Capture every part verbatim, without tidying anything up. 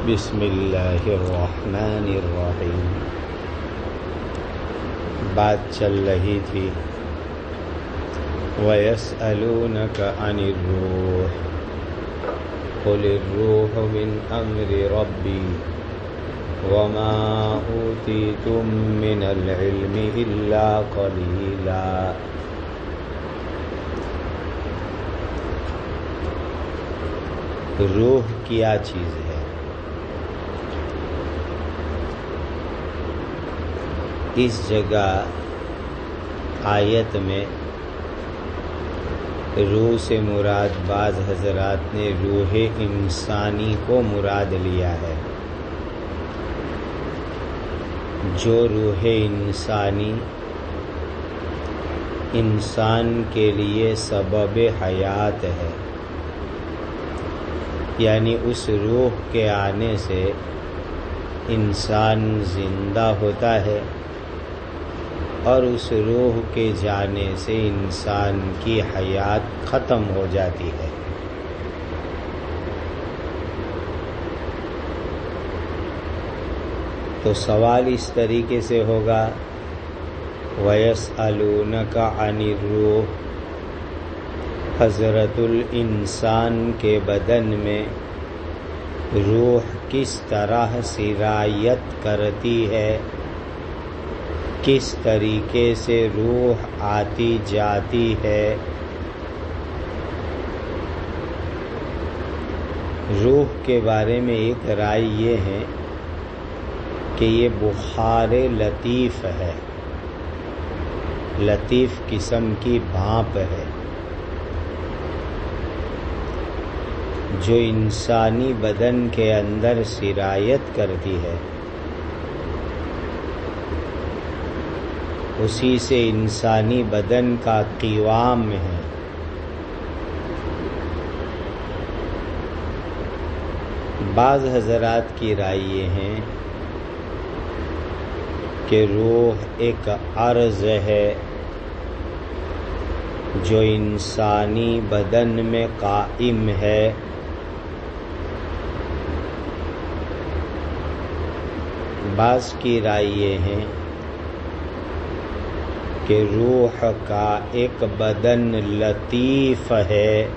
بسم اللہ الرحمن الرحیم۔ بات چل رہی تھی وَيَسْأَلُونَكَ عَنِ الرُّوحِ قُلِ الرُّوحُ مِنْ أَمْرِ رَبِّي وَمَا أُوتِيتُم مِّنَ الْعِلْمِ إِلَّا قَلِيلًا۔ روح کیا چیز ہے؟ اس جگہ آیت میں روح سے مراد بعض حضرات نے روح انسانی کو مراد لیا ہے۔ جو روح انسانی انسان کے لیے سبب حیات ہے، یعنی اس روح کے آنے سے انسان زندہ ہوتا ہے اور اس روح کے جانے سے انسان کی حیات ختم ہو جاتی ہے۔ تو سوال اس طریقے سے ہوگا وَيَسْأَلُونَكَ عَنِ الرُّوحِ، حضرت الانسان کے بدن میں روح کس طرح سرایت کرتی ہے، کس طریقے سے روح آتی جاتی ہے۔ روح کے بارے میں ایک رائے یہ ہے کہ یہ بخار لطیف ہے، لطیف قسم کی بھاپ ہے جو انسانی بدن کے اندر سرایت کرتی ہے، اسی سے انسانی بدن کا قوام ہے۔ بعض حضرات کی رائے یہ ہے کہ روح ایک عرض ہے جو انسانی بدن میں قائم ہے، بعض کی رائے یہ ہے کہ روح کا ایک بدن لطیف ہے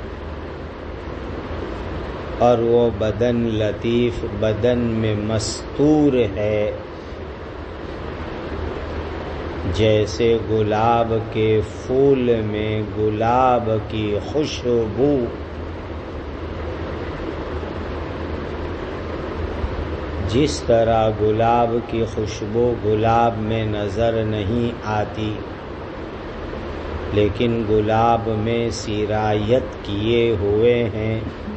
اور وہ بدن لطیف بدن میں مستور ہے، جیسے گلاب کے پھول میں گلاب کی خوشبو جس طرح گلاب کی خوشبو گلاب میں نظر نہیں آتی لیکن گلاب میں سرایت کیے ہوئے ہیں،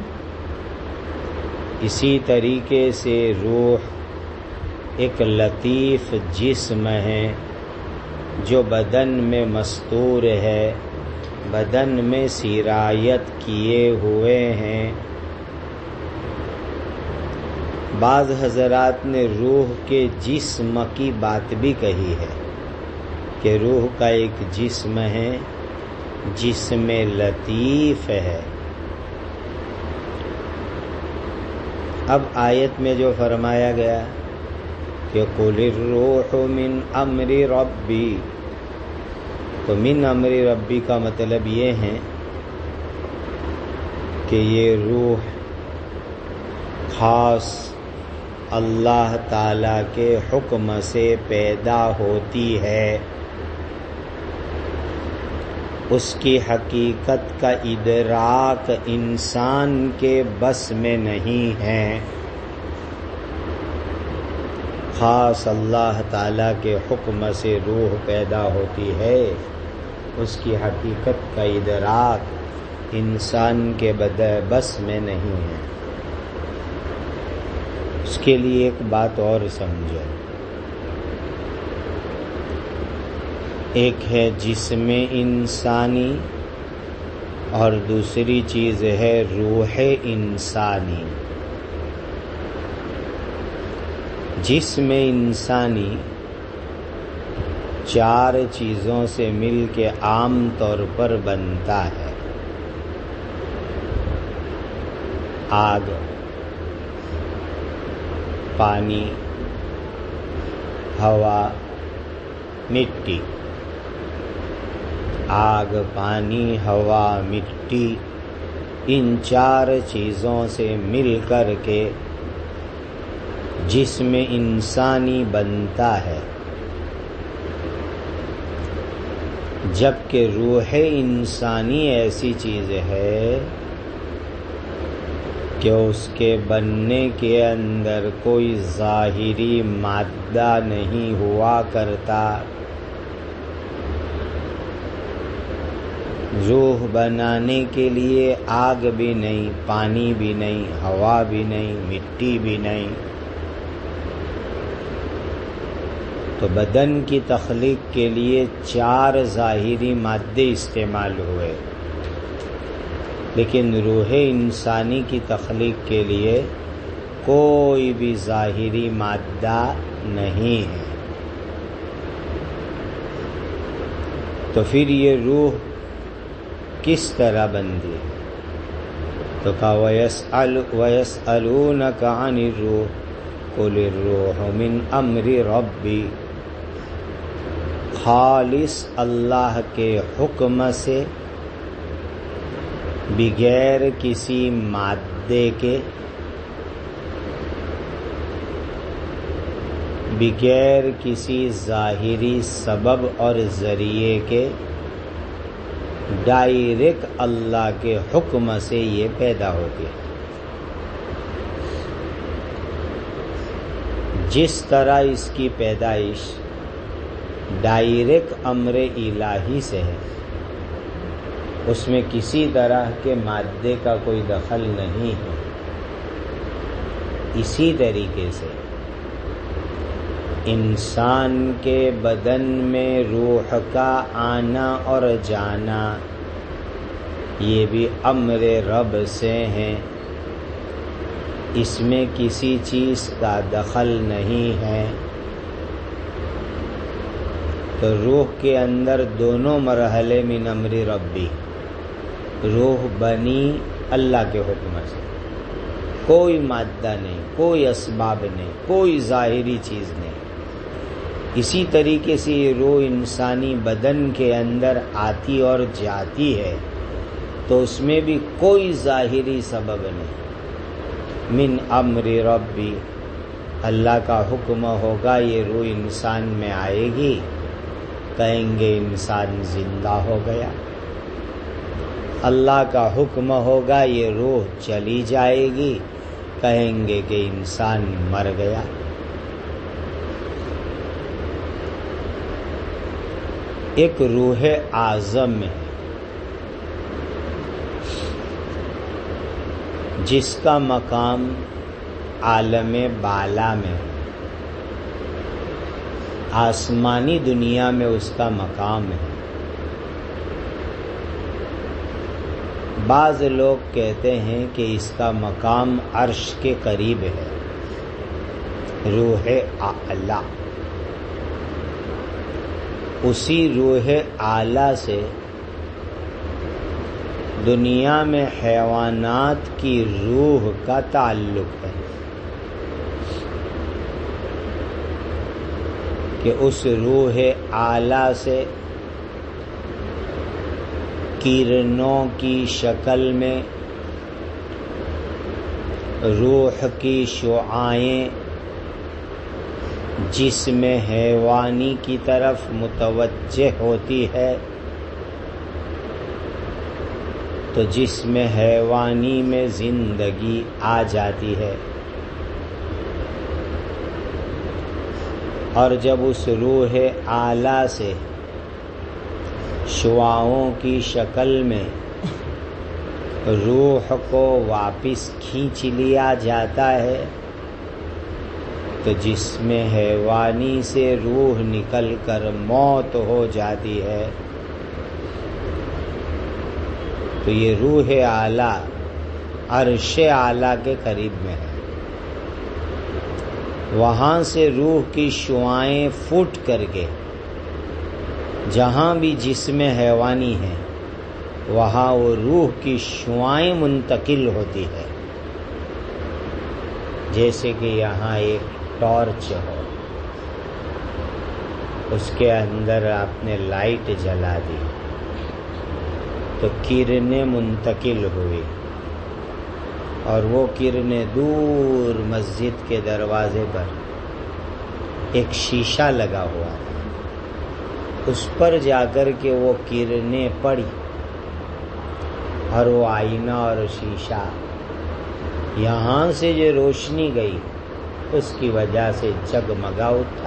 اسی طریقے سے روح ایک لطیف جسم ہے جو بدن میں مستور ہے، بدن میں سرایت کیے ہوئے ہیں۔ بعض حضرات نے روح کے جسم کی بات بھی کہی ہے کہ روح کا ایک جسم ہے، جسم لطیف ہے۔ اب آیت میں جو فرمایا گیا کہ قُلِ الرُّوحُ مِنْ أَمْرِ رَبِّي، تو من امر ربی کا مطلب یہ ہے کہ یہ روح خاص اللہ تعالی کے حکم سے پیدا ہوتی ہے، اس کی حقیقت کا ادراک انسان کے بس میں نہیں ہے، خاص اللہ تعالی کے حکم سے روح پیدا ہوتی ہے، اس کی حقیقت کا ادراک انسان کے بس میں نہیں ہے۔ اس کے لیے ایک بات اور سمجھو، ایک ہے جسم انسانی اور دوسری چیز ہے روح انسانی۔ جسم انسانی چار چیزوں سے مل کے عام طور پر بنتا ہے: آگ، پانی، ہوا، مٹی۔ آگ، پانی، ہوا، مٹی، ان چار چیزوں سے مل کر کے جسم انسانی بنتا ہے، جبکہ روح انسانی ایسی چیز ہے کہ اس کے بننے کے اندر کوئی ظاہری مادہ نہیں ہوا کرتا۔ روح بنانے کے لیے آگ بھی نہیں، پانی بھی نہیں، ہوا بھی نہیں، مٹی بھی نہیں۔ تو بدن کی تخلیق کے لیے چار ظاہری مادے استعمال ہوئے، لیکن روح انسانی کی تخلیق کے لیے کوئی بھی ظاہری مادہ نہیں ہے۔ تو پھر یہ روح کس طرح بندی؟ تو کہا وَيَسْأَلُ وَيَسْأَلُونَكَ عَنِ الرُّوحِ قُلِ الرُّوحُ مِنْ أَمْرِ رَبِّي، خالص اللہ کے حکم سے، بغیر کسی مادے کے، بغیر کسی ظاہری سبب اور ذریعے کے، ڈائریکٹ اللہ کے حکم سے یہ پیدا ہوتی ہے۔ جس طرح اس کی پیدائش ڈائریکٹ امر الہی سے ہے، اس میں کسی طرح کے مادے کا کوئی دخل نہیں ہے، اسی طریقے سے انسان کے بدن میں روح کا آنا اور جانا یہ بھی امر رب سے ہے، اس میں کسی چیز کا دخل نہیں ہے۔ تو روح کے اندر دونوں مرحلے من امر ربی، روح بنی اللہ کے حکم سے، کوئی مادہ نہیں، کوئی اسباب نہیں، کوئی ظاہری چیز نہیں۔ اسی طریقے سے یہ روح انسانی بدن کے اندر آتی اور جاتی ہے، تو اس میں بھی کوئی ظاہری سبب نہیں۔ من امر ربی، اللہ کا حکم ہوگا یہ روح انسان میں آئے گی، کہیں گے انسان زندہ ہو گیا۔ اللہ کا حکم ہوگا یہ روح چلی جائے گی، کہیں گے کہ انسان مر گیا۔ ایک روح اعظم ہے جس کا مقام عالم بالا میں، آسمانی دنیا میں اس کا مقام ہے۔ بعض لوگ کہتے ہیں کہ اس کا مقام عرش کے قریب ہے، روح اعلی۔ اسی روح اعلی سے دنیا میں حیوانات کی روح کا تعلق ہے، کہ اس روح اعلی سے کرنوں کی شکل میں روح کی شعاعیں جسم حیوانی کی طرف متوجہ ہوتی ہے، تو جسم حیوانی میں زندگی آ جاتی ہے، اور جب اس روح اعلی سے شعاعوں کی شکل میں روح کو واپس کھینچ لیا جاتا ہے، تو جسم حیوانی سے روح نکل کر موت ہو جاتی ہے۔ تو یہ روح اعلی عرش اعلی کے قریب میں ہے، وہاں سے روح کی شعاعیں پھوٹ کر کے جہاں بھی جسم حیوانی ہے وہاں وہ روح کی شعاعیں منتقل ہوتی ہے۔ جیسے کہ یہاں ایک ٹارچ ہو، اس کے اندر آپ نے لائٹ جلا دی تو کرنیں منتقل ہوئی، اور وہ کرنیں دور مسجد کے دروازے پر ایک شیشہ لگا ہوا تھا، اس پر جا کر کے وہ کرنیں پڑی، اور وہ آئینہ اور شیشہ یہاں سے جو روشنی گئی اس کی وجہ سے جگمگا اٹھا۔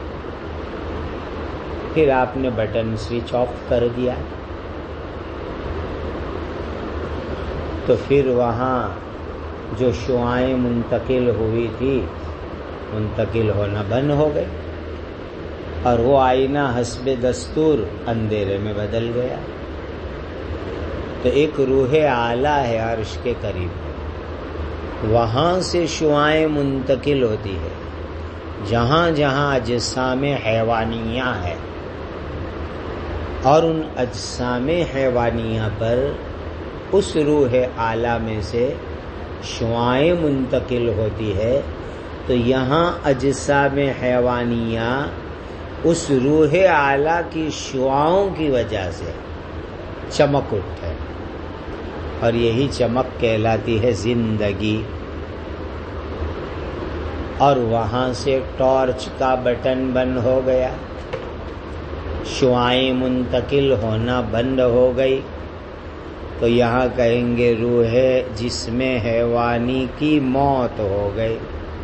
پھر آپ نے بٹن سوئچ آف کر دیا، تو پھر وہاں جو شعاعیں منتقل ہوئی تھی منتقل ہونا بند ہو گئی، اور وہ آئینہ حسب دستور اندھیرے میں بدل گیا۔ تو ایک روح اعلیٰ ہے عرش کے قریب، وہاں سے شعاعیں منتقل ہوتی ہے جہاں جہاں اجسام حیوانیہ ہے، اور ان اجسام حیوانیہ پر اس روح اعلیٰ میں سے شعاعیں منتقل ہوتی ہے، تو یہاں اجسام حیوانیہ اس روح اعلیٰ کی شعاعوں کی وجہ سے چمک اٹھے، اور یہی چمک کہلاتی ہے زندگی۔ اور وہاں سے ٹارچ کا بٹن بند ہو گیا، شعاعیں منتقل ہونا بند ہو گئی، تو یہاں کہیں گے روح جسم حیوانی کی موت ہو گئی۔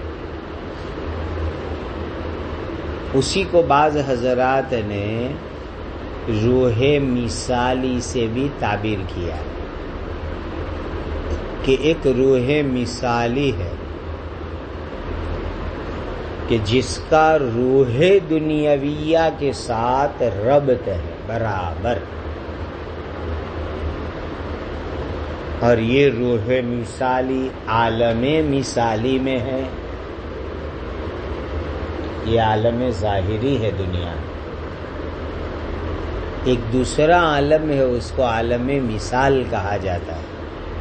اسی کو بعض حضرات نے روح مثالی سے بھی تعبیر کیا کہ ایک روح مثالی ہے کہ جس کا روح دنیاویہ کے ساتھ ربط ہے برابر، اور یہ روح مثالی عالم مثالی میں ہے، یہ عالم ظاہری ہے دنیا، ایک دوسرا عالم ہے اس کو عالم مثال کہا جاتا ہے۔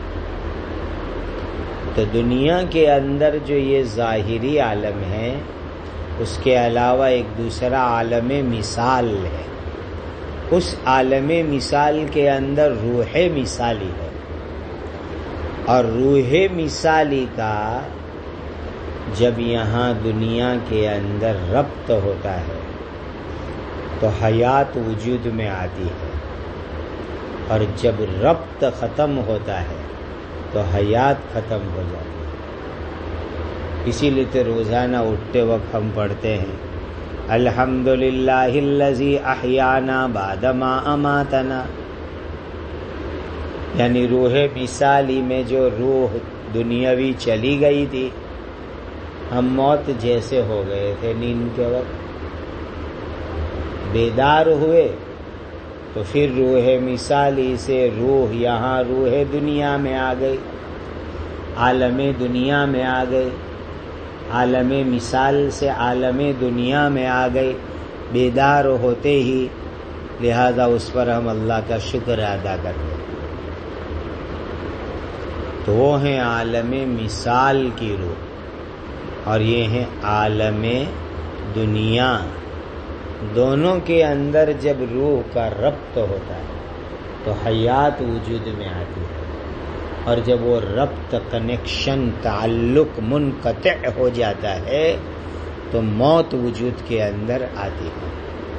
تو دنیا کے اندر جو یہ ظاہری عالم ہے، اس کے علاوہ ایک دوسرا عالم مثال ہے، اس عالم مثال کے اندر روح مثالی ہے، اور روح مثالی کا جب یہاں دنیا کے اندر ربط ہوتا ہے تو حیات وجود میں آتی ہے، اور جب ربط ختم ہوتا ہے تو حیات ختم ہو جاتی ہے۔ اسی لیے تو روزانہ اٹھتے وقت ہم پڑھتے ہیں الحمدللہ الذی احیانا بعد ما اماتنا، یعنی روح مثالی میں جو روح دنیاوی چلی گئی تھی، ہم موت جیسے ہو گئے تھے نیند کے وقت، بیدار ہوئے تو پھر روح مثالی سے روح یہاں روح دنیا میں آ گئی، عالم دنیا میں آ گئی، عالم مثال سے عالم دنیا میں آ گئی بیدار ہوتے ہی، لہذا اس پر ہم اللہ کا شکر ادا کرتے ہیں۔ تو وہ ہیں عالم مثال کی روح، اور یہ ہیں عالم دنیا۔ دونوں کے اندر جب روح کا ربط ہوتا ہے تو حیات وجود میں آتی ہے، اور جب وہ ربط کنیکشن تعلق منقطع ہو جاتا ہے تو موت وجود کے اندر آتی ہے۔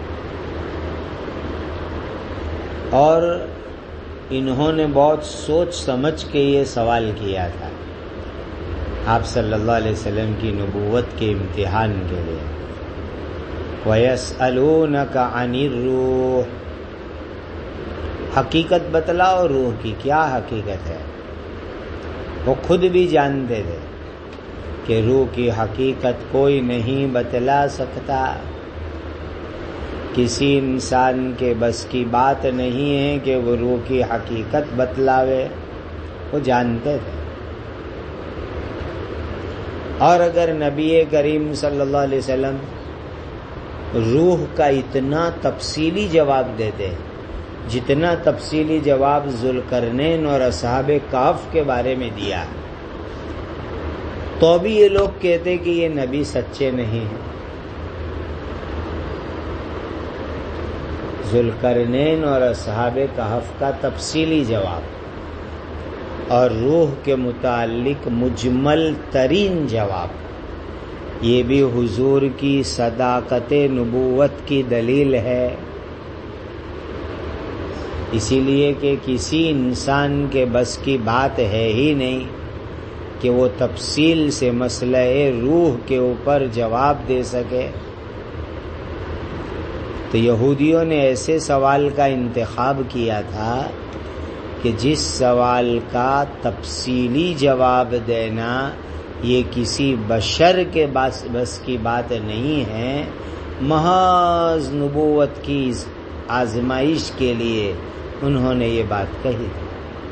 اور انہوں نے بہت سوچ سمجھ کے یہ سوال کیا تھا آپ صلی اللہ علیہ وسلم کی نبوت کے امتحان کے لیے، وَيَسْأَلُونَكَ عَنِ الرُّوحِ، حقیقت بتلاؤ روح کی، کیا حقیقت ہے؟ وہ خود بھی جانتے تھے کہ روح کی حقیقت کوئی نہیں بتلا سکتا، کسی انسان کے بس کی بات نہیں ہے کہ وہ روح کی حقیقت بتلاوے، وہ جانتے تھے۔ اور اگر نبی کریم صلی اللہ علیہ وسلم روح کا اتنا تفصیلی جواب دیتے جتنا تفصیلی جواب ذوالقرنین اور اصحاب کہف کے بارے میں دیا، تو بھی یہ لوگ کہتے کہ یہ نبی سچے نہیں ہیں۔ ذوالقرنین اور اصحاب کہف کا تفصیلی جواب اور روح کے متعلق مجمل ترین جواب، یہ بھی حضور کی صداقت نبوت کی دلیل ہے، اسی لیے کہ کسی انسان کے بس کی بات ہے ہی نہیں کہ وہ تفصیل سے مسئلہ روح کے اوپر جواب دے سکے۔ تو یہودیوں نے ایسے سوال کا انتخاب کیا تھا کہ جس سوال کا تفصیلی جواب دینا یہ کسی بشر کے بس بس کی بات نہیں ہے، محض نبوت کی آزمائش کے لیے انہوں نے یہ بات کہی تھی۔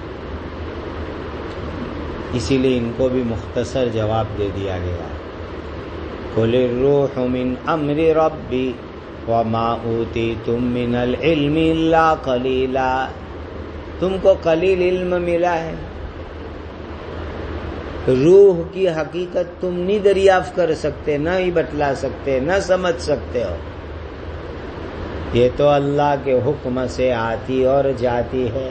اسی لیے ان کو بھی مختصر جواب دے دیا گیا، قُلِ الرُّوحُ مِنْ أَمْرِ رَبِّي وَمَا أُوتِيتُم مِّنَ الْعِلْمِ إِلَّا قَلِيلًا، تم کو قلیل علم ملا ہے، روح کی حقیقت تم نہیں دریافت کر سکتے، نہ ہی بتلا سکتے، نہ سمجھ سکتے ہو، یہ تو اللہ کے حکم سے آتی اور جاتی ہے۔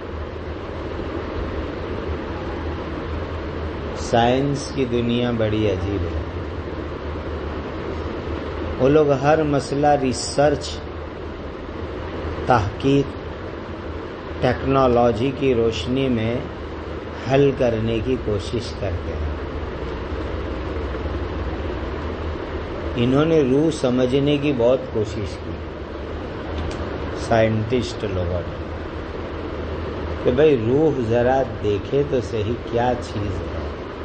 سائنس کی دنیا بڑی عجیب ہے، وہ لوگ ہر مسئلہ ریسرچ، تحقیق، ٹیکنالوجی کی روشنی میں حل کرنے کی کوشش کرتے ہیں۔ انہوں نے روح سمجھنے کی بہت کوشش کی، سائنٹسٹ لوگوں نے، کہ بھئی روح ذرا دیکھے تو صحیح کیا چیز ہے۔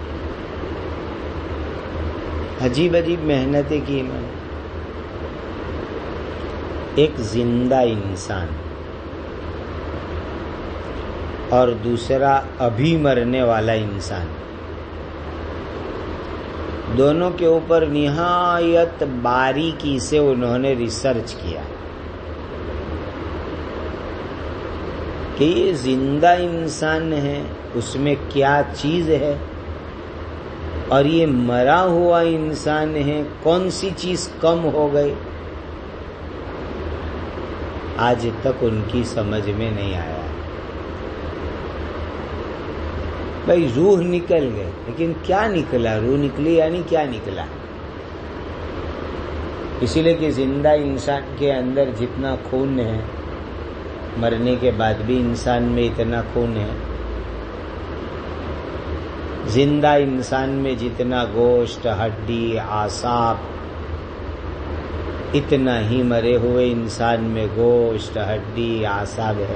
عجیب عجیب محنتیں کی انہوں نے۔ ایک زندہ انسان اور دوسرا ابھی مرنے والا انسان، دونوں کے اوپر نہایت باریکی سے انہوں نے ریسرچ کیا کہ یہ زندہ انسان ہے، اس میں کیا چیز ہے، اور یہ مرا ہوا انسان ہے، کون سی چیز کم ہو گئی۔ آج تک ان کی سمجھ میں نہیں آیا۔ بھائی روح نکل گئے، لیکن کیا نکلا؟ روح نکلی یعنی کیا نکلا؟ اسی لیے کہ زندہ انسان کے اندر جتنا خون ہے، مرنے کے بعد بھی انسان میں اتنا خون ہے، زندہ انسان میں جتنا گوشت، ہڈی، اعصاب، اتنا ہی مرے ہوئے انسان میں گوشت، ہڈی، اعصاب ہے۔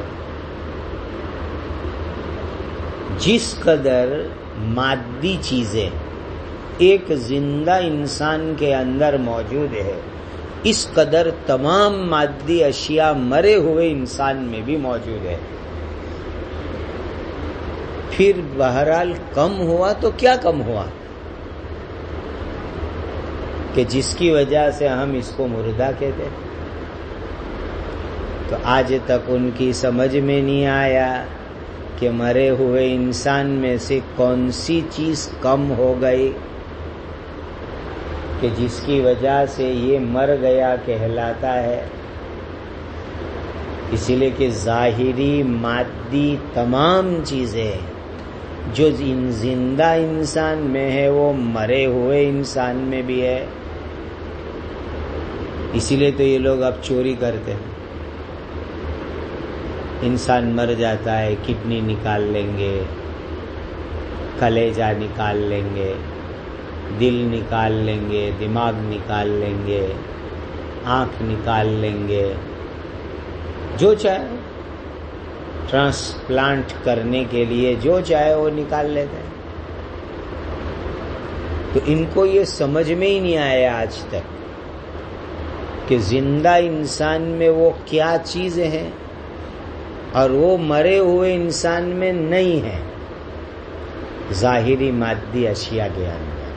جس قدر مادی چیزیں ایک زندہ انسان کے اندر موجود ہے، اس قدر تمام مادی اشیاء مرے ہوئے انسان میں بھی موجود ہے۔ پھر بہرحال کم ہوا تو کیا کم ہوا کہ جس کی وجہ سے ہم اس کو مردہ کہتے؟ تو آج تک ان کی سمجھ میں نہیں آیا کہ مرے ہوئے انسان میں سے کون سی چیز کم ہو گئی کہ جس کی وجہ سے یہ مر گیا کہلاتا ہے۔ اسی لیے کہ ظاہری مادی تمام چیزیں جو زندہ انسان میں ہے وہ مرے ہوئے انسان میں بھی ہے۔ اسی لیے تو یہ لوگ اب چوری کرتے ہیں، انسان مر جاتا ہے، کڈنی نکال لیں گے، کلیجہ نکال لیں گے، دل نکال لیں گے، دماغ نکال لیں گے، آنکھ نکال لیں گے، جو چاہے ٹرانسپلانٹ کرنے کے لیے جو چاہے وہ نکال لیتے ہیں۔ تو ان کو یہ سمجھ میں ہی نہیں آیا آج تک کہ زندہ انسان میں وہ کیا چیزیں ہیں اور وہ مرے ہوئے انسان میں نہیں ہے، ظاہری مادی اشیاء کے اندر۔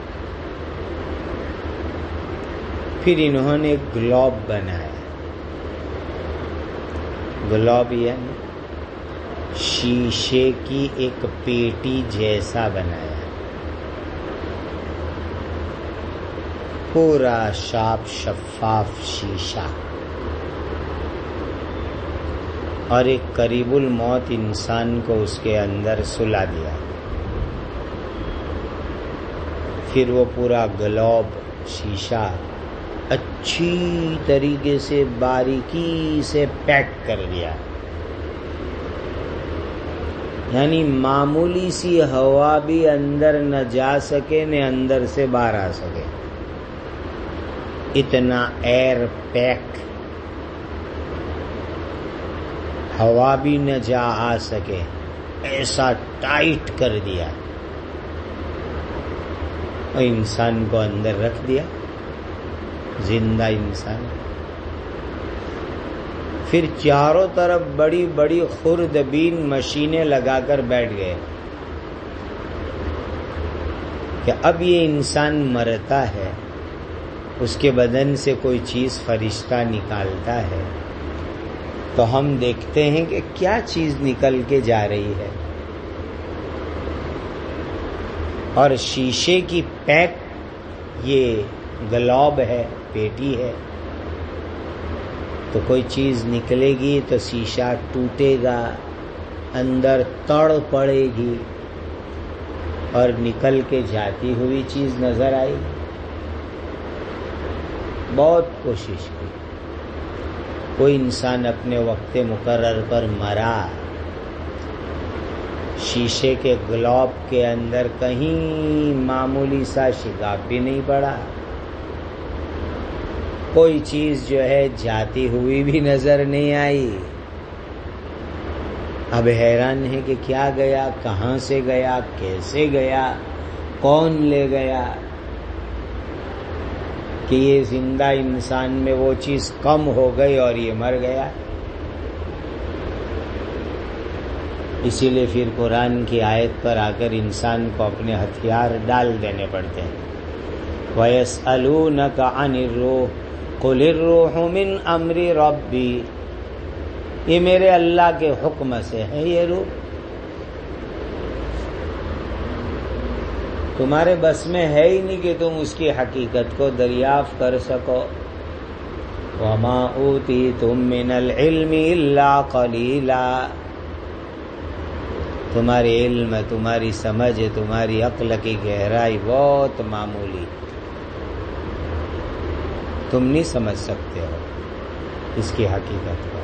پھر انہوں نے گلوب بنایا، گلوب یعنی شیشے کی ایک پیٹی جیسا بنایا، پورا صاف شفاف شیشہ، اور ایک قریب الموت انسان کو اس کے اندر سلا دیا. پھر وہ پورا گلوب شیشہ اچھی طریقے سے باریکی سے پیک کر دیا، یعنی معمولی سی ہوا بھی اندر نہ جا سکے نہ اندر سے باہر آ سکے، اتنا ایئر پیک، ہوا بھی نہ جا آ سکے ایسا ٹائٹ کر دیا، اور انسان کو اندر رکھ دیا، زندہ انسان. پھر چاروں طرف بڑی بڑی خوردبین مشینیں لگا کر بیٹھ گئے کہ اب یہ انسان مرتا ہے، اس کے بدن سے کوئی چیز فرشتہ نکالتا ہے تو ہم دیکھتے ہیں کہ کیا چیز نکل کے جا رہی ہے. اور شیشے کی پیک یہ گلوب ہے، پیٹی ہے، تو کوئی چیز نکلے گی تو شیشہ ٹوٹے گا، اندر تڑ پڑے گی اور نکل کے جاتی ہوئی چیز نظر آئی. بہت کوشش کی، کوئی انسان اپنے وقت مقرر پر مرا، شیشے کے گلوب کے اندر کہیں معمولی سا شگاف بھی نہیں پڑا، کوئی چیز جو ہے جاتی ہوئی بھی نظر نہیں آئی. اب حیران ہے کہ کیا گیا، کہاں سے گیا، کیسے گیا، کون لے گیا، کہ یہ زندہ انسان میں وہ چیز کم ہو گئی اور یہ مر گیا. اسی لیے پھر قرآن کی آیت پر آ کر انسان کو اپنے ہتھیار ڈال دینے پڑتے ہیں. وَيَسْأَلُونَكَ عَنِ الرُّوحِ قُلِ الرُّوحُ مِنْ أَمْرِ رَبِّي، یہ میرے اللہ کے حکم سے ہے. یہ روح تمہارے بس میں ہے ہی نہیں کہ تم اس کی حقیقت کو دریافت کر سکو. وَمَا أُوتِيتُم مِّنَ الْعِلْمِ إِلَّا قَلِيلًا، تمہاری علم، تمہاری سمجھ، تمہاری عقل کی گہرائی بہت معمولی، تم نہیں سمجھ سکتے ہو اس کی حقیقت کو.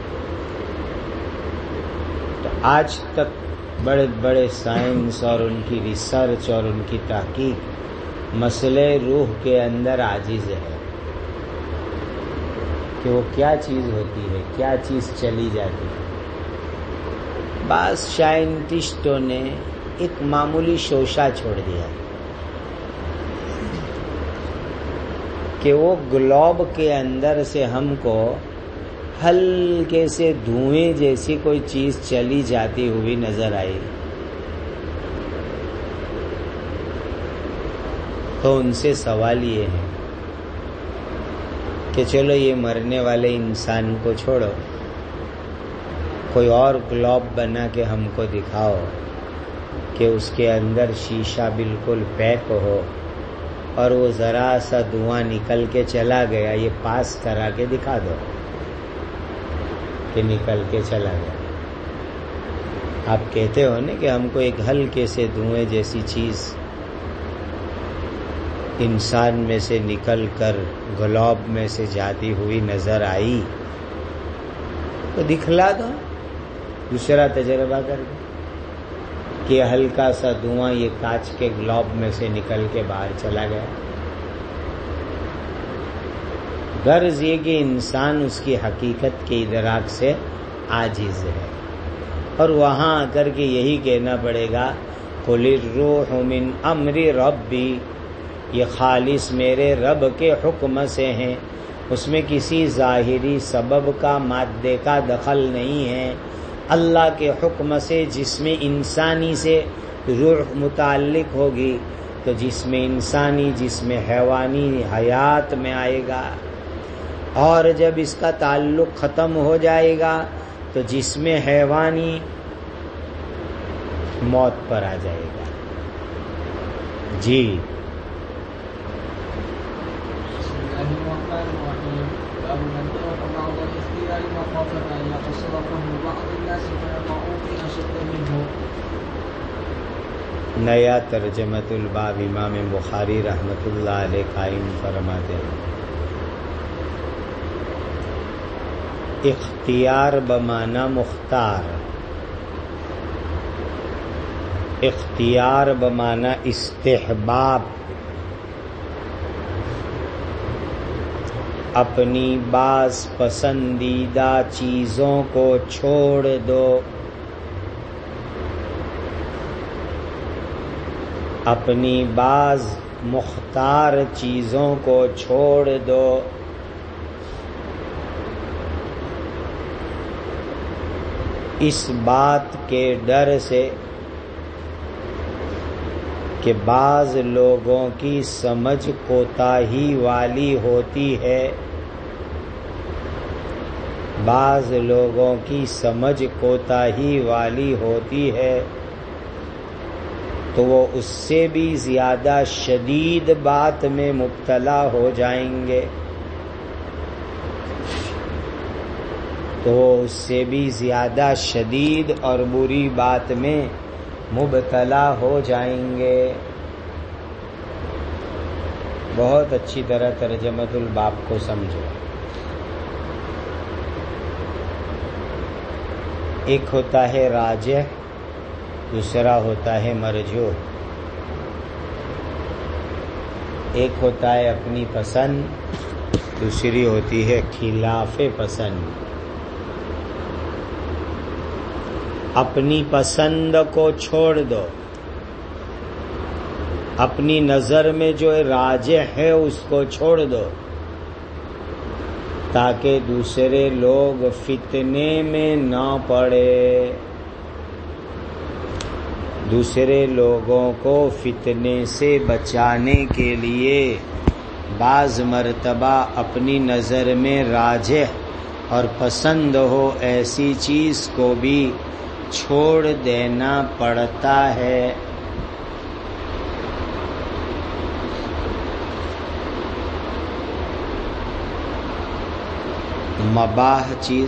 تو آج تک بڑے بڑے سائنس اور ان کی ریسرچ اور ان کی تحقیق مسئلے روح کے اندر عاجز ہے کہ وہ کیا چیز ہوتی ہے، کیا چیز چلی جاتی ہے. بعض سائنٹسٹوں نے ایک معمولی شوشہ چھوڑ دیا کہ وہ گلوب کے اندر سے ہم کو ہلکے سے دھوئیں جیسی کوئی چیز چلی جاتی ہوئی نظر آئی. تو ان سے سوال یہ ہے کہ چلو یہ مرنے والے انسان کو چھوڑو، کوئی اور گلوب بنا کے ہم کو دکھاؤ کہ اس کے اندر شیشہ بالکل پیک ہو اور وہ ذرا سا دھواں نکل کے چلا گیا، یہ پاس کرا کے دکھا دو کہ نکل کے چلا گیا. آپ کہتے ہو نا کہ ہم کو ایک ہلکے سے دھوئیں جیسی چیز انسان میں سے نکل کر گلوب میں سے جاتی ہوئی نظر آئی، تو دکھلا دو، دوسرا تجربہ کر دو کہ ہلکا سا دھواں یہ کانچ کے گلوب میں سے نکل کے باہر چلا گیا. غرض یہ کہ انسان اس کی حقیقت کے ادراک سے عاجز ہے، اور وہاں آ کر کے یہی کہنا پڑے گا قُلِ الرُّوحُ مِنْ أَمْرِ رَبِّي، یہ خالص میرے رب کے حکم سے ہیں، اس میں کسی ظاہری سبب کا، مادے کا دخل نہیں ہے. اللہ کے حکم سے جس میں انسانی سے روح متعلق ہوگی تو جس میں انسانی، جس میں حیوانی حیات میں آئے گا، اور جب اس کا تعلق ختم ہو جائے گا تو جس میں حیوانی موت پر آ جائے گا. جی الرحمن الرحيم باب من ترك بعض الاختيار مخافة أن يقصر فهم بعض الناس فيقعوا في أشد منه. نیا ترجمۃ الباب امام بخاری رحمۃ اللہ علیہ قائم فرماتے ہیں، اختیار بمعنی مختار، اختیار بمعنی استحباب، اپنی بعض پسندیدہ چیزوں کو چھوڑ دو، اپنی بعض مختار چیزوں کو چھوڑ دو، اس بات کے ڈر سے کہ بعض لوگوں کی سمجھ کوتاہی والی ہوتی ہے، بعض لوگوں کی سمجھ کوتاہی والی ہوتی ہے تو وہ اس سے بھی زیادہ شدید بات میں مبتلا ہو جائیں گے، تو وہ اس سے بھی زیادہ شدید اور بری بات میں مبتلا ہو جائیں گے۔ بہت اچھی طرح ترجمۃ الباب کو سمجھو۔ ایک ہوتا ہے راجح، دوسرا ہوتا ہے مرجوح، ایک ہوتا ہے اپنی پسند، دوسری ہوتی ہے خلاف پسند۔ اپنی پسند کو چھوڑ دو، اپنی نظر میں جو راجح ہے اس کو چھوڑ دو، تاکہ دوسرے لوگ فتنے میں نہ پڑے، دوسرے لوگوں کو فتنے سے بچانے کے لیے بعض مرتبہ اپنی نظر میں راجح اور پسند ہو ایسی چیز کو بھی چھوڑ دینا پڑتا ہے۔ مباح چیز،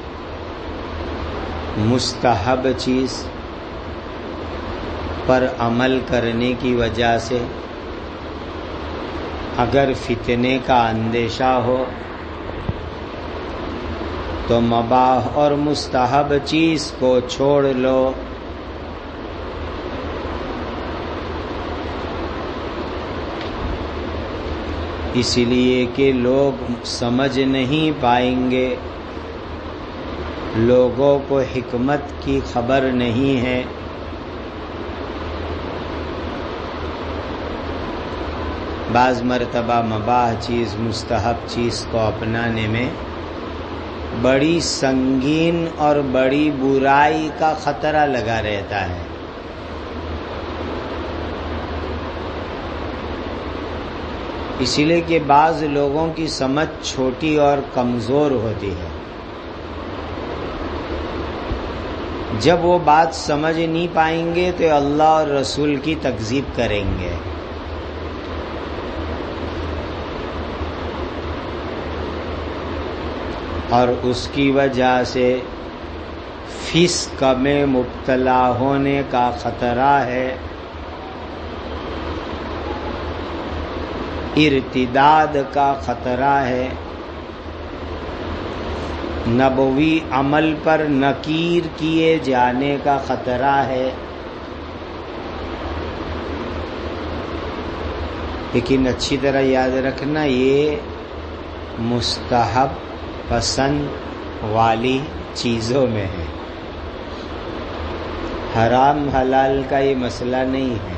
مستحب چیز پر عمل کرنے کی وجہ سے اگر فتنے کا اندیشہ ہو تو مباح اور مستحب چیز کو چھوڑ لو۔ اس لیے کہ لوگ سمجھ نہیں پائیں گے، لوگوں کو حکمت کی خبر نہیں ہے، بعض مرتبہ مباح چیز، مستحب چیز کو اپنانے میں بڑی سنگین اور بڑی برائی کا خطرہ لگا رہتا ہے۔ اسی لیے کہ بعض لوگوں کی سمجھ چھوٹی اور کمزور ہوتی ہے، جب وہ بات سمجھ نہیں پائیں گے تو اللہ اور رسول کی تکذیب کریں گے۔ اور اس کی وجہ سے فسق میں مبتلا ہونے کا خطرہ ہے، ارتداد کا خطرہ ہے، نبوی عمل پر نکیر کیے جانے کا خطرہ ہے۔ لیکن اچھی طرح یاد رکھنا، یہ مستحب پسند والی چیزوں میں ہے، حرام حلال کا یہ مسئلہ نہیں ہے۔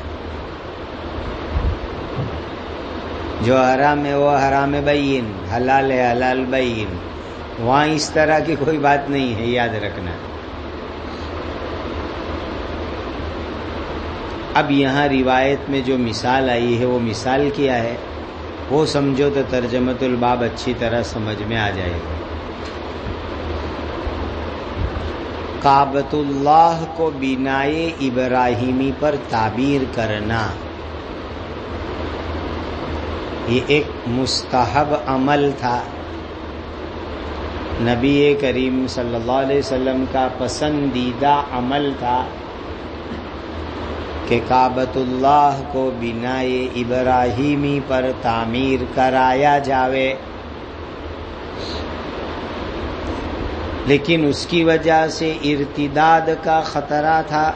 جو حرام ہے وہ حرام بین، حلال ہے حلال بین، وہاں اس طرح کی کوئی بات نہیں ہے، یاد رکھنا۔ اب یہاں روایت میں جو مثال آئی ہے وہ مثال کیا ہے وہ سمجھو تو ترجمۃ الباب اچھی طرح سمجھ میں آ جائے گا۔ کعبۃ اللہ کو بنائے ابراہیمی پر تعبیر کرنا، یہ ایک مستحب عمل تھا، نبی کریم صلی اللہ علیہ وسلم کا پسندیدہ عمل تھا کہ کعبۃ اللہ کو بنائے ابراہیمی پر تعمیر کرایا جاوے، لیکن اس کی وجہ سے ارتداد کا خطرہ تھا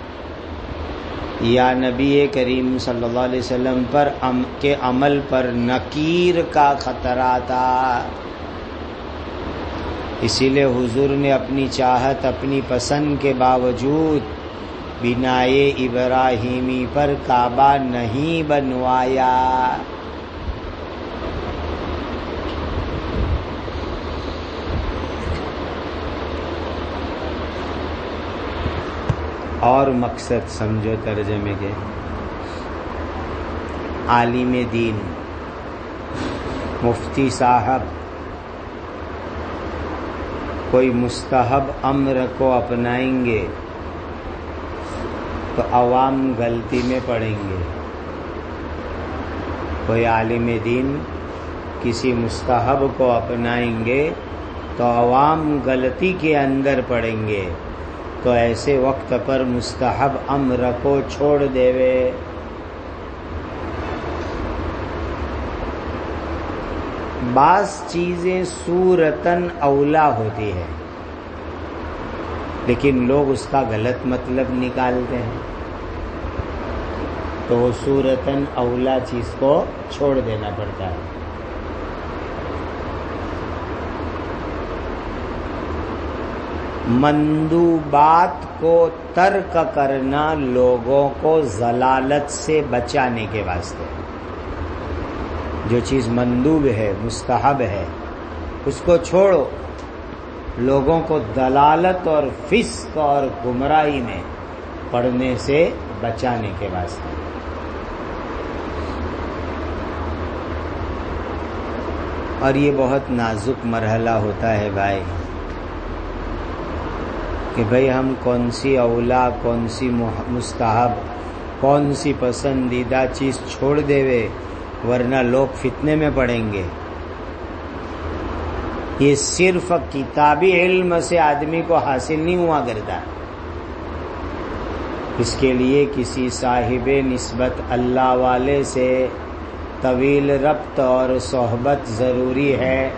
یا نبی کریم صلی اللہ علیہ وسلم پر ام کے عمل پر نکیر کا خطرہ تھا، اسی لیے حضور نے اپنی چاہت اپنی پسند کے باوجود بنائے ابراہیمی پر کعبہ نہیں بنوایا۔ اور مقصد سمجھو ترجمے کے، عالم دین مفتی صاحب کوئی مستحب امر کو اپنائیں گے تو عوام غلطی میں پڑیں گے، کوئی عالم دین کسی مستحب کو اپنائیں گے تو عوام غلطی کے اندر پڑیں گے، تو ایسے وقت پر مستحب امر کو چھوڑ دیوے۔ بعض چیزیں صورتاً اولا ہوتی ہے لیکن لوگ اس کا غلط مطلب نکالتے ہیں، تو وہ صورتاً اولا چیز کو چھوڑ دینا پڑتا ہے۔ مندوبات کو ترک کرنا لوگوں کو ضلالت سے بچانے کے واسطے، جو چیز مندوب ہے مستحب ہے اس کو چھوڑو، لوگوں کو ضلالت اور فسق اور گمراہی میں پڑنے سے بچانے کے واسطے۔ اور یہ بہت نازک مرحلہ ہوتا ہے بھائی کہ بھئی ہم کون سی اولا، کون سی مستحب، کون سی پسندیدہ چیز چھوڑ دیوے ورنہ لوگ فتنے میں پڑیں گے۔ یہ صرف کتابی علم سے آدمی کو حاصل نہیں ہوا کرتا، اس کے لیے کسی صاحب نسبت اللہ والے سے طویل ربط اور صحبت ضروری ہے،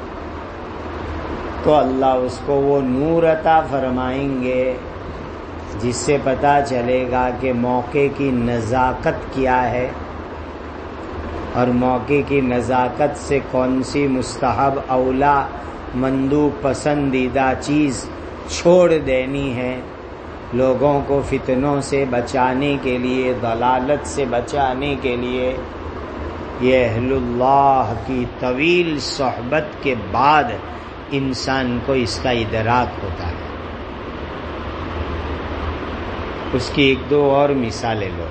تو اللہ اس کو وہ نور عطا فرمائیں گے جس سے پتہ چلے گا کہ موقع کی نزاکت کیا ہے اور موقع کی نزاکت سے کون سی مستحب اولا مندوب پسندیدہ چیز چھوڑ دینی ہے، لوگوں کو فتنوں سے بچانے کے لیے، ضلالت سے بچانے کے لیے۔ یہ اہل اللہ کی طویل صحبت کے بعد انسان کو اس کا ادراک ہوتا ہے۔ اس کی ایک دو اور مثالیں لو۔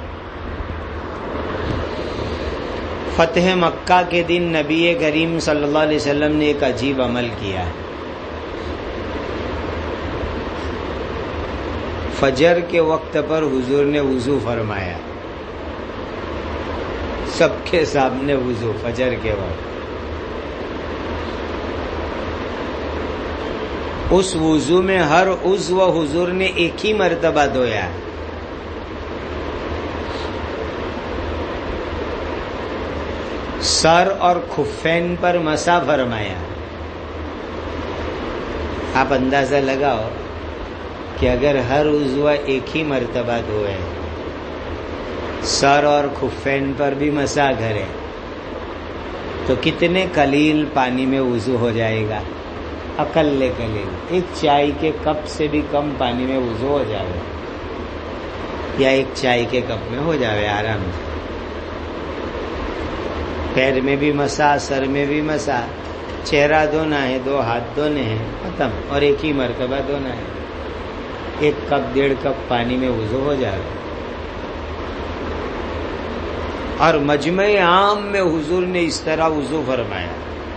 فتح مکہ کے دن نبی کریم صلی اللہ علیہ وسلم نے ایک عجیب عمل کیا ہے۔ فجر کے وقت پر حضور نے وضو فرمایا، سب کے سامنے وضو فجر کے وقت۔ اس وضو میں ہر عضو حضور نے ایک ہی مرتبہ دھویا، سر اور خفین پر مسح فرمایا۔ آپ اندازہ لگاؤ کہ اگر ہر عضو ایک ہی مرتبہ دھوئے، سر اور خفین پر بھی مسح کرے، تو کتنے قلیل پانی میں وضو ہو جائے گا؟ اقل قلیل ایک چائے کے کپ سے بھی کم پانی میں وضو ہو جائے، یا ایک چائے کے کپ میں ہو جائے آرام سے۔ پیر میں بھی مسح، سر میں بھی مسح، چہرہ دھونا ہے، دو ہاتھ دھونے ہیں، ختم، اور ایک ہی مرتبہ دھونا ہے، ایک کپ ڈیڑھ کپ پانی میں وضو ہو جائے۔ اور مجمع عام میں حضور نے اس طرح وضو فرمایا۔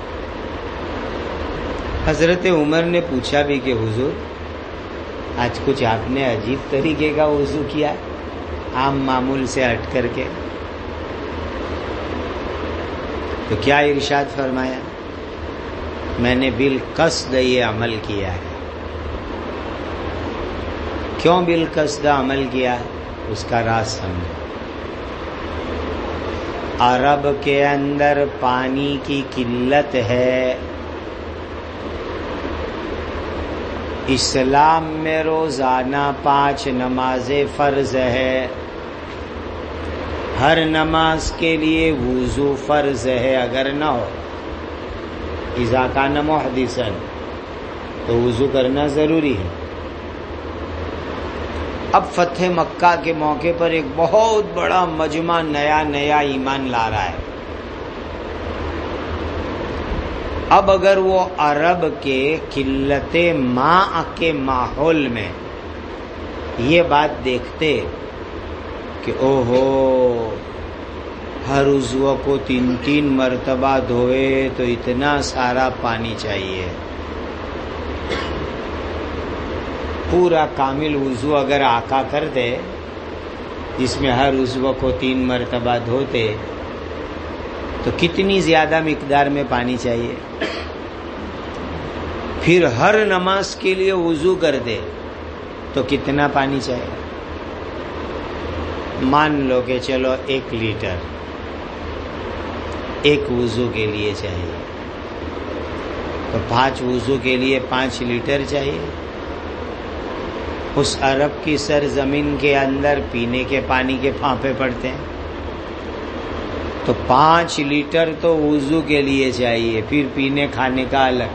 حضرت عمر نے پوچھا بھی کہ حضور آج کچھ آپ نے عجیب طریقے کا وضو کیا، عام معمول سے ہٹ کر کے۔ تو کیا ارشاد فرمایا؟ میں نے بالقصد یہ عمل کیا ہے. کیوں بالقصد عمل کیا؟ اس کا راز سمجھو. عرب کے اندر پانی کی قلت ہے. اسلام میں روزانہ پانچ نمازیں فرض ہے. ہر نماز کے لیے وضو فرض ہے. اگر نہ ہو اذا کان محدثا تو وضو کرنا ضروری ہے. اب فتح مکہ کے موقع پر ایک بہت بڑا مجمع نیا نیا ایمان لا رہا ہے. اب اگر وہ عرب کے قلت ماء کے ماحول میں یہ بات دیکھتے کہ اوہو ہر عضو کو تین تین مرتبہ دھوئے تو اتنا سارا پانی چاہیے، پورا کامل وضو اگر آقا کر دے جس میں ہر عضو کو تین مرتبہ دھوتے تو کتنی زیادہ مقدار میں پانی چاہیے. پھر ہر نماز کے لیے وضو کر دے تو کتنا پانی چاہیے. مان لو کہ چلو ایک لیٹر ایک وضو کے لیے چاہیے، تو پانچ وضو کے لیے پانچ لیٹر چاہیے. اس عرب کی سرزمین کے اندر پینے کے پانی کے پھانپے پڑتے ہیں، تو پانچ لیٹر تو وضو کے لیے چاہیے، پھر پینے کھانے کا الگ.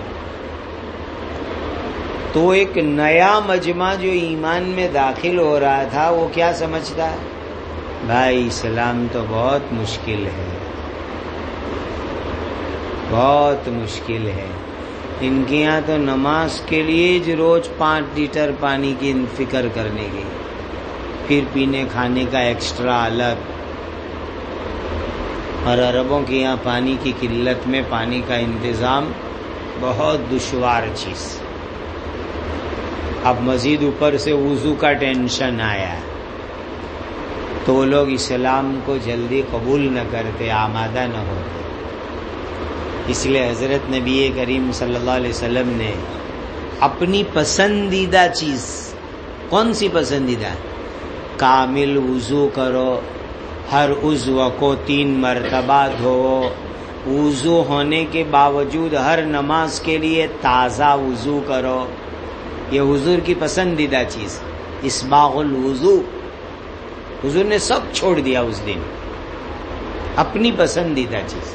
تو ایک نیا مجمع جو ایمان میں داخل ہو رہا تھا وہ کیا سمجھتا ہے؟ بھائی اسلام تو بہت مشکل ہے، بہت مشکل ہے. ان کے یہاں تو نماز کے لیے روز پانچ لیٹر پانی کی فکر کرنے کی، پھر پینے کھانے کا ایکسٹرا الگ. اور عربوں کے یہاں پانی کی قلت میں پانی کا انتظام بہت دشوار چیز. اب مزید اوپر سے وضو کا ٹینشن آیا تو وہ لوگ اسلام کو جلدی قبول نہ کرتے، آمادہ نہ ہوتے. اس لیے حضرت نبی کریم صلی اللہ علیہ وسلم نے اپنی پسندیدہ چیز، کون سی پسندیدہ؟ کامل وضو کرو، ہر عضو کو تین مرتبہ دھو، وضو ہونے کے باوجود ہر نماز کے لیے تازہ وضو کرو. یہ حضور کی پسندیدہ چیز، اسباغ الوضو. حضور نے سب چھوڑ دیا اس دن، اپنی پسندیدہ چیز.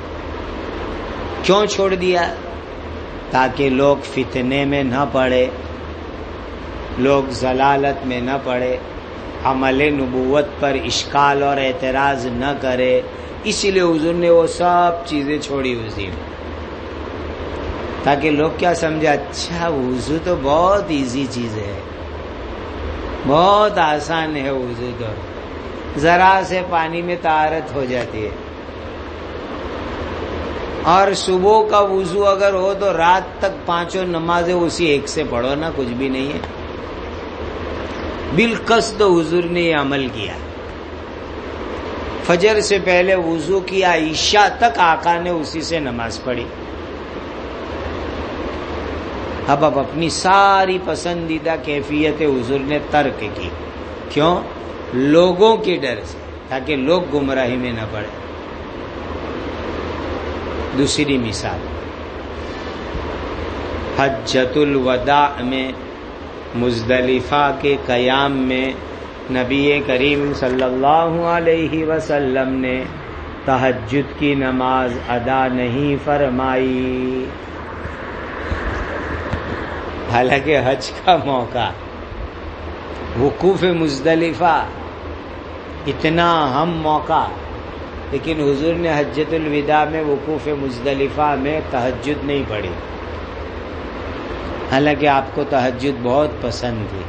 کیوں چھوڑ دیا؟ تاکہ لوگ فتنے میں نہ پڑے، لوگ ضلالت میں نہ پڑے، عمل نبوت پر اشکال اور اعتراض نہ کرے. اسی لیے حضور نے وہ سب چیزیں چھوڑی اس دن، تاکہ لوگ کیا سمجھے، اچھا وضو تو بہت ایزی چیز ہے، بہت آسان ہے وضو، تو ذرا سے پانی میں طہارت ہو جاتی ہے. اور صبح کا وضو اگر ہو تو رات تک پانچوں نمازیں اسی ایک سے پڑھو نا، کچھ بھی نہیں ہے. بالقصد حضور نے یہ عمل کیا. فجر سے پہلے وضو کیا، عشاء تک آقا نے اسی سے نماز پڑھی. اب اب اپنی ساری پسندیدہ کیفیت حضور نے ترک کی. کیوں؟ لوگوں کے ڈر سے، تاکہ لوگ گمراہی میں نہ پڑے. دوسری مثال، حجۃ الوداع میں مزدلفہ کے قیام میں نبی کریم صلی اللہ علیہ وسلم نے تہجد کی نماز ادا نہیں فرمائی. حالانکہ حج کا موقع، وقوف مزدلفہ اتنا اہم موقع، لیکن حضور نے حجۃ الوداع میں وقوف مزدلفہ میں تہجد نہیں پڑھی. حالانکہ آپ کو تہجد بہت پسند تھی،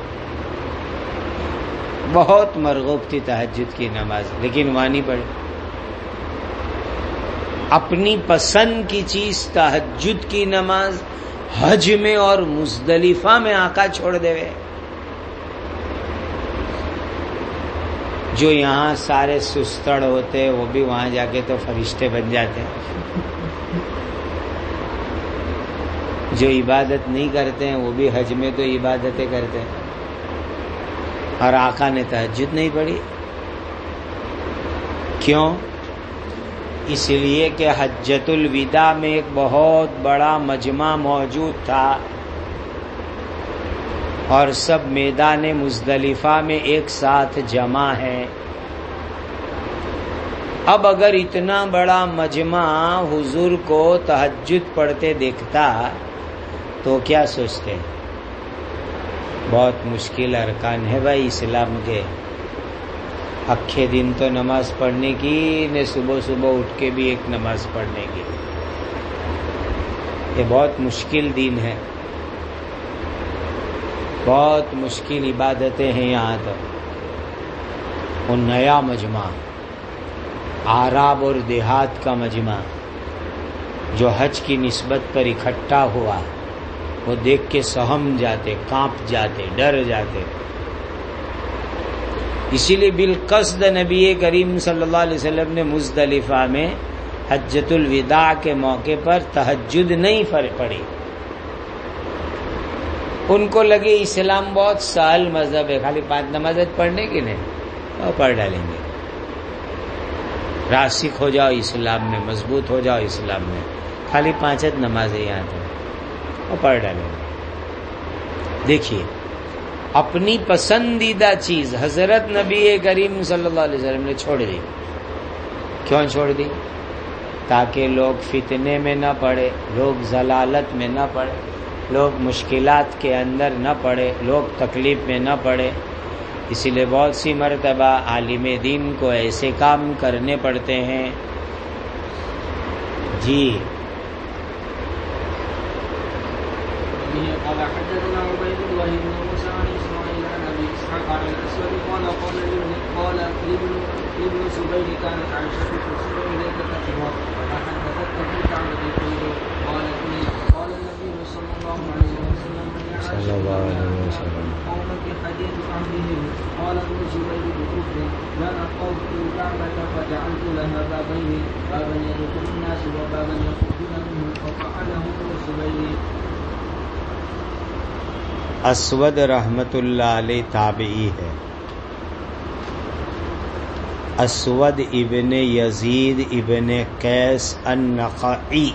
بہت مرغوب تھی تہجد کی نماز، لیکن وہاں نہیں پڑھی. اپنی پسند کی چیز تہجد کی نماز حج میں اور مزدلفہ میں آقا چھوڑ دے. جو یہاں سارے سستڑ ہوتے وہ بھی وہاں جا کے تو فرشتے بن جاتے ہیں، جو عبادت نہیں کرتے ہیں وہ بھی حج میں تو عبادتیں کرتے ہیں، اور آقا نے تہجد نہیں پڑھی. کیوں؟ اس لیے کہ حجۃ الوداع میں ایک بہت بڑا مجمع موجود تھا اور سب میدان مزدلفہ میں ایک ساتھ جمع ہے. اب اگر اتنا بڑا مجمع حضور کو تہجد پڑھتے دیکھتا تو کیا سوچتے؟ بہت مشکل ارکان ہے بھائی اسلام کے. اکھے دن تو نماز پڑھنے کی نے صبح صبح اٹھ کے بھی ایک نماز پڑھنے کی، یہ بہت مشکل دین ہے، بہت مشکل عبادتیں ہیں. یہاں تو وہ نیا مجمع، اعراب اور دیہات کا مجمع جو حج کی نسبت پر اکٹھا ہوا، وہ دیکھ کے سہم جاتے، کانپ جاتے، ڈر جاتے. اسی لیے بالقصد نبی کریم صلی اللہ علیہ وسلم نے مزدلفہ میں حجۃ الوداع کے موقع پر تہجد نہیں پڑھی. ان کو لگے اسلام بہت سہل مذہب ہے، خالی پانچ نمازیں پڑھنے کی نہیں، وہ پڑھ ڈالیں گے. راسخ ہو جاؤ اسلام میں، مضبوط ہو جاؤ اسلام میں، خالی پانچ نمازیں یہاں تو وہ پڑھ ڈالیں گے. دیکھیے اپنی پسندیدہ چیز حضرت نبی کریم صلی اللہ علیہ وسلم نے چھوڑ دی. کیوں چھوڑ دی؟ تاکہ لوگ فتنے میں نہ پڑے، لوگ ضلالت میں نہ پڑے، لوگ مشکلات کے اندر نہ پڑے، لوگ تکلیف میں نہ پڑے. اسی لیے بہت سی مرتبہ عالم دین کو ایسے کام کرنے پڑتے ہیں. جی قال حدثنا عبيد الله بن موسى عن اسماعيل عن ابي اسحاق عن الاسود قال قال قال ابن ابن زبير كانت عائشه ترسل اليك كتبها فحدثتك في كعبه الخير قالت لي قال النبي صلى الله عليه وسلم صلى الله عليه وسلم قومك حديث عهدهم. قال ابن زبير بكفر لا نقضت الكعبه فجعلت لها بابين بابا يدخل الناس وبابا يخرجون منه ففعله ابن زبير. اسود رحمت اللہ علیہ تابعی ہے. اسود ابن یزید ابن قیس النخعی،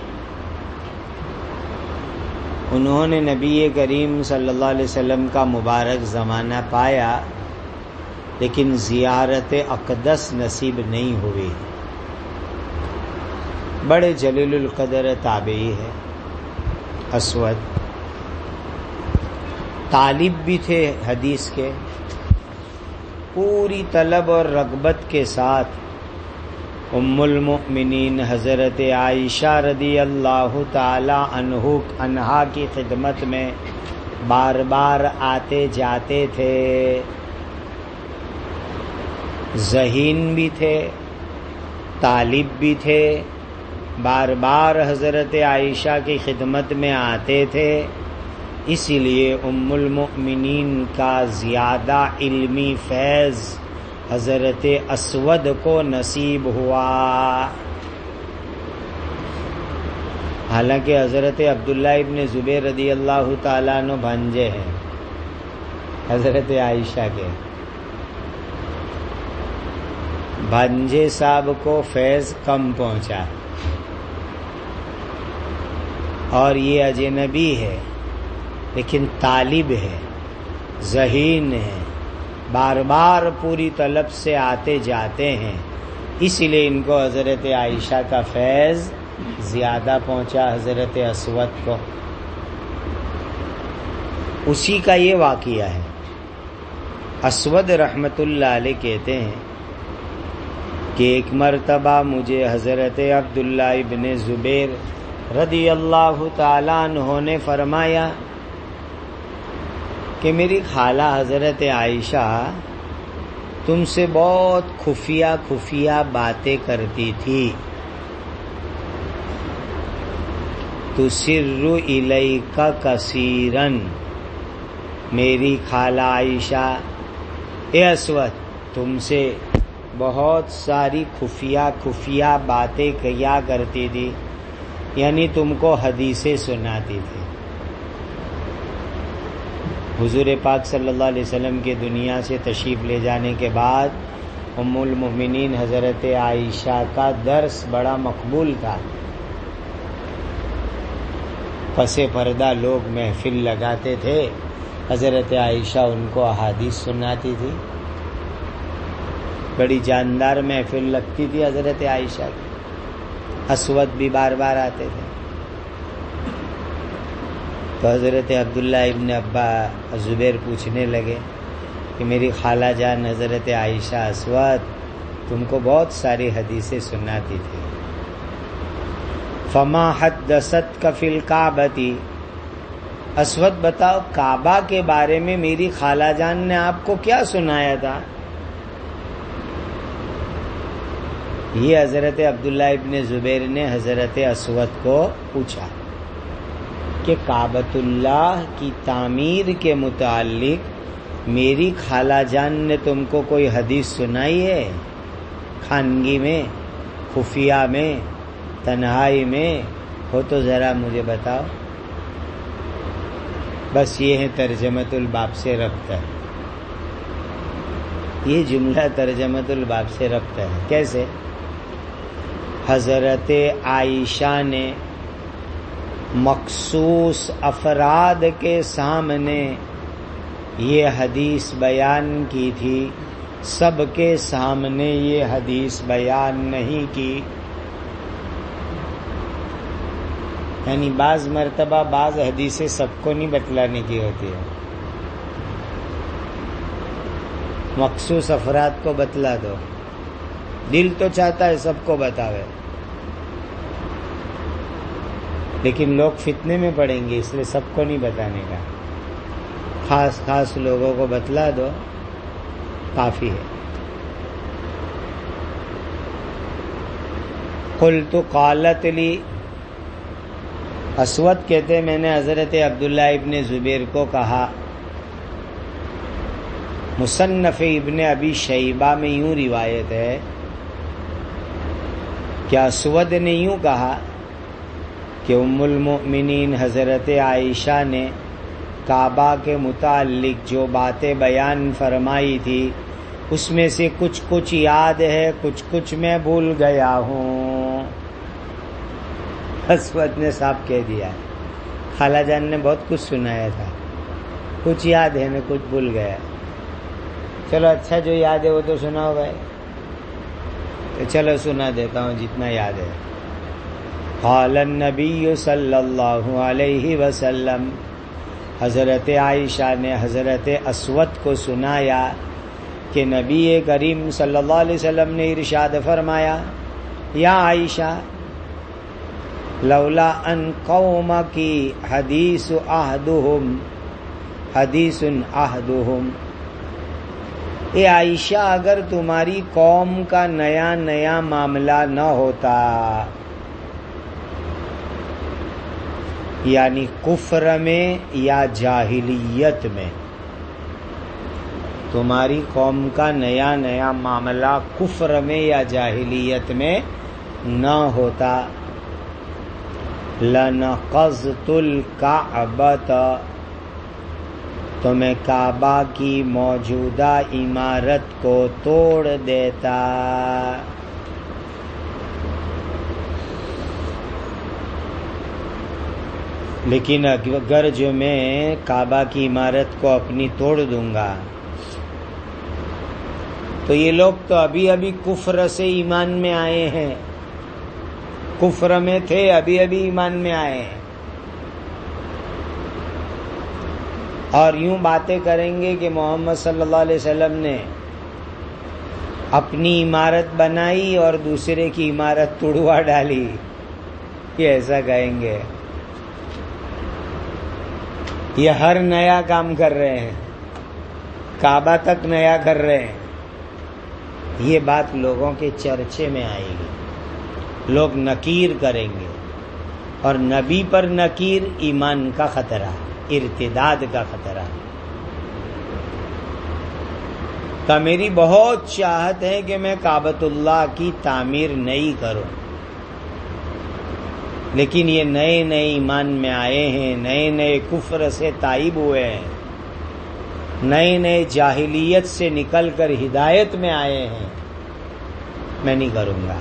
انہوں نے نبی کریم صلی اللہ علیہ وسلم کا مبارک زمانہ پایا لیکن زیارت اقدس نصیب نہیں ہوئی. بڑے جلیل القدر تابعی ہے اسود. طالب بھی تھے حدیث کے، پوری طلب اور رغبت کے ساتھ ام المؤمنین حضرت عائشہ رضی اللہ تعالی عنہ عنہا کی خدمت میں بار بار آتے جاتے تھے. ذہین بھی تھے، طالب بھی تھے، بار بار حضرت عائشہ کی خدمت میں آتے تھے. اسی لیے ام المؤمنین کا زیادہ علمی فیض حضرت اسود کو نصیب ہوا. حالانکہ حضرت عبداللہ ابن زبیر رضی اللہ تعالیٰ عنہ بھانجے ہیں حضرت عائشہ کے. بھانجے صاحب کو فیض کم پہنچا اور یہ اجنبی ہے لیکن طالب ہے، ذہین ہے، بار بار پوری طلب سے آتے جاتے ہیں. اسی لیے ان کو حضرت عائشہ کا فیض زیادہ پہنچا حضرت اسود کو. اسی کا یہ واقعہ ہے. اسود رحمت اللہ علیہ کہتے ہیں کہ ایک مرتبہ مجھے حضرت عبداللہ ابن زبیر رضی اللہ تعالیٰ عنہ نے فرمایا کہ میری خالہ حضرت عائشہ تم سے بہت خفیہ خفیہ باتیں کرتی تھی. تسر الیک کثیرن، میری خالہ عائشہ اے اسود تم سے بہت ساری خفیہ خفیہ باتیں کیا کرتی تھی، یعنی تم کو حدیثیں سناتی تھی۔ حضور پاک صلی اللہ علیہ وسلم کے دنیا سے تشریف لے جانے کے بعد ام المؤمنین حضرت عائشہ کا درس بڑا مقبول تھا۔ پس پردہ لوگ محفل لگاتے تھے، حضرت عائشہ ان کو احادیث سناتی تھی۔ بڑی جاندار محفل لگتی تھی حضرت عائشہ کی۔ اسود بھی بار بار آتے تھے، تو حضرت عبداللہ ابن ابا زبیر پوچھنے لگے کہ میری خالہ جان حضرت عائشہ اسود تم کو بہت ساری حدیثیں سناتی تھی، فما حدثتک فی الکعبۃ، اسود بتاؤ کعبہ کے بارے میں میری خالہ جان نے آپ کو کیا سنایا تھا؟ یہ حضرت عبداللہ ابن زبیر نے حضرت اسود کو پوچھا کہ کعبۃ اللہ کی تعمیر کے متعلق میری خالہ جان نے تم کو کوئی حدیث سنائی ہے؟ خانگی میں، خفیہ میں، تنہائی میں ہو تو ذرا مجھے بتاؤ۔ بس یہ ہے ترجمۃ الباب سے ربط ہے، یہ جملہ ترجمۃ الباب سے ربط ہے۔ کیسے؟ حضرت عائشہ نے مخصوص افراد کے سامنے یہ حدیث بیان کی تھی، سب کے سامنے یہ حدیث بیان نہیں کی۔ یعنی بعض مرتبہ بعض حدیثیں سب کو نہیں بتلانے کی ہوتی ہے، مخصوص افراد کو بتلا دو، دل تو چاہتا ہے سب کو بتاوے، لیکن لوگ فتنے میں پڑیں گے، اس لیے سب کو نہیں بتانے کا، خاص خاص لوگوں کو بتلا دو، کافی ہے۔ قلت قالت لی، اسود کہتے میں نے حضرت عبداللہ ابن زبیر کو کہا، مصنف ابن ابی شیبہ میں یوں روایت ہے کہ اسود نے یوں کہا کہ ام المؤمنین حضرت عائشہ نے کعبہ کے متعلق جو باتیں بیان فرمائی تھی اس میں سے کچھ کچھ یاد ہے، کچھ کچھ میں بھول گیا ہوں۔ اسود نے صاحب کہہ دیا خالہ جان نے بہت کچھ سنایا تھا، کچھ یاد ہے میں کچھ بھول گیا۔ چلو اچھا جو یاد ہے وہ تو سناؤ بھائی، تو چلو سنا دیتا ہوں جتنا یاد ہے۔ قال النبی صلی اللہ علیہ وسلم، حضرت عائشہ نے حضرت اسود کو سنایا کہ نبی کریم صلی اللہ علیہ وسلم نے ارشاد فرمایا، یا عائشہ لولا ان قومک حدیث احدہم حدیث احدہم، اے عائشہ اگر تمہاری قوم کا نیا نیا معاملہ نہ ہوتا، یعنی کفر میں یا جاہلیت میں، تمہاری قوم کا نیا نیا معاملہ کفر میں یا جاہلیت میں نہ ہوتا، لَنَقَضْتُ الْكَعْبَةَ، تو میں کعبہ کی موجودہ عمارت کو توڑ دیتا۔ لیکن اگر جو میں کعبہ کی عمارت کو اپنی توڑ دوں گا تو یہ لوگ تو ابھی ابھی کفر سے ایمان میں آئے ہیں، کفر میں تھے ابھی ابھی ایمان میں آئے ہیں، اور یوں باتیں کریں گے کہ محمد صلی اللہ علیہ وسلم نے اپنی عمارت بنائی اور دوسرے کی عمارت توڑوا ڈالی، یہ ایسا کہیں گے۔ یہ ہر نیا کام کر رہے ہیں، کعبہ تک نیا کر رہے ہیں، یہ بات لوگوں کے چرچے میں آئے گی، لوگ نکیر کریں گے، اور نبی پر نکیر ایمان کا خطرہ، ارتداد کا خطرہ۔ کہ میری بہت چاہت ہے کہ میں کعبۃ اللہ کی تعمیر نہیں کروں، لیکن یہ نئے نئے ایمان میں آئے ہیں، نئے نئے کفر سے تائب ہوئے ہیں، نئے نئے جاہلیت سے نکل کر ہدایت میں آئے ہیں، میں نہیں کروں گا۔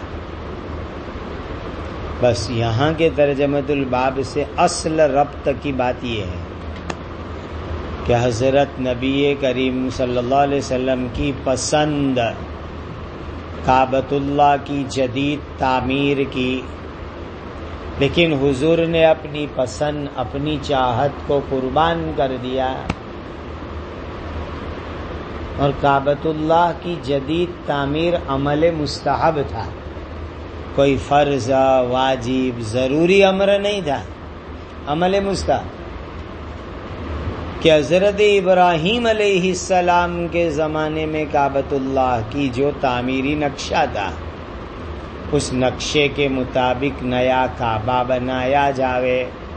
بس یہاں کے ترجمۃ الباب سے اصل ربط کی بات یہ ہے کہ حضرت نبی کریم صلی اللہ علیہ وسلم کی پسند کعبۃ اللہ کی جدید تعمیر کی، لیکن حضور نے اپنی پسند، اپنی چاہت کو قربان کر دیا، اور کعبۃ اللہ کی جدید تعمیر عمل مستحب تھا، کوئی فرض، واجب، ضروری امر نہیں تھا، عمل مستحب۔ کہ حضرت ابراہیم علیہ السلام کے زمانے میں کعبۃ اللہ کی جو تعمیری نقشہ تھا، اس نقشے کے مطابق نیا کعبہ بنایا جاوے،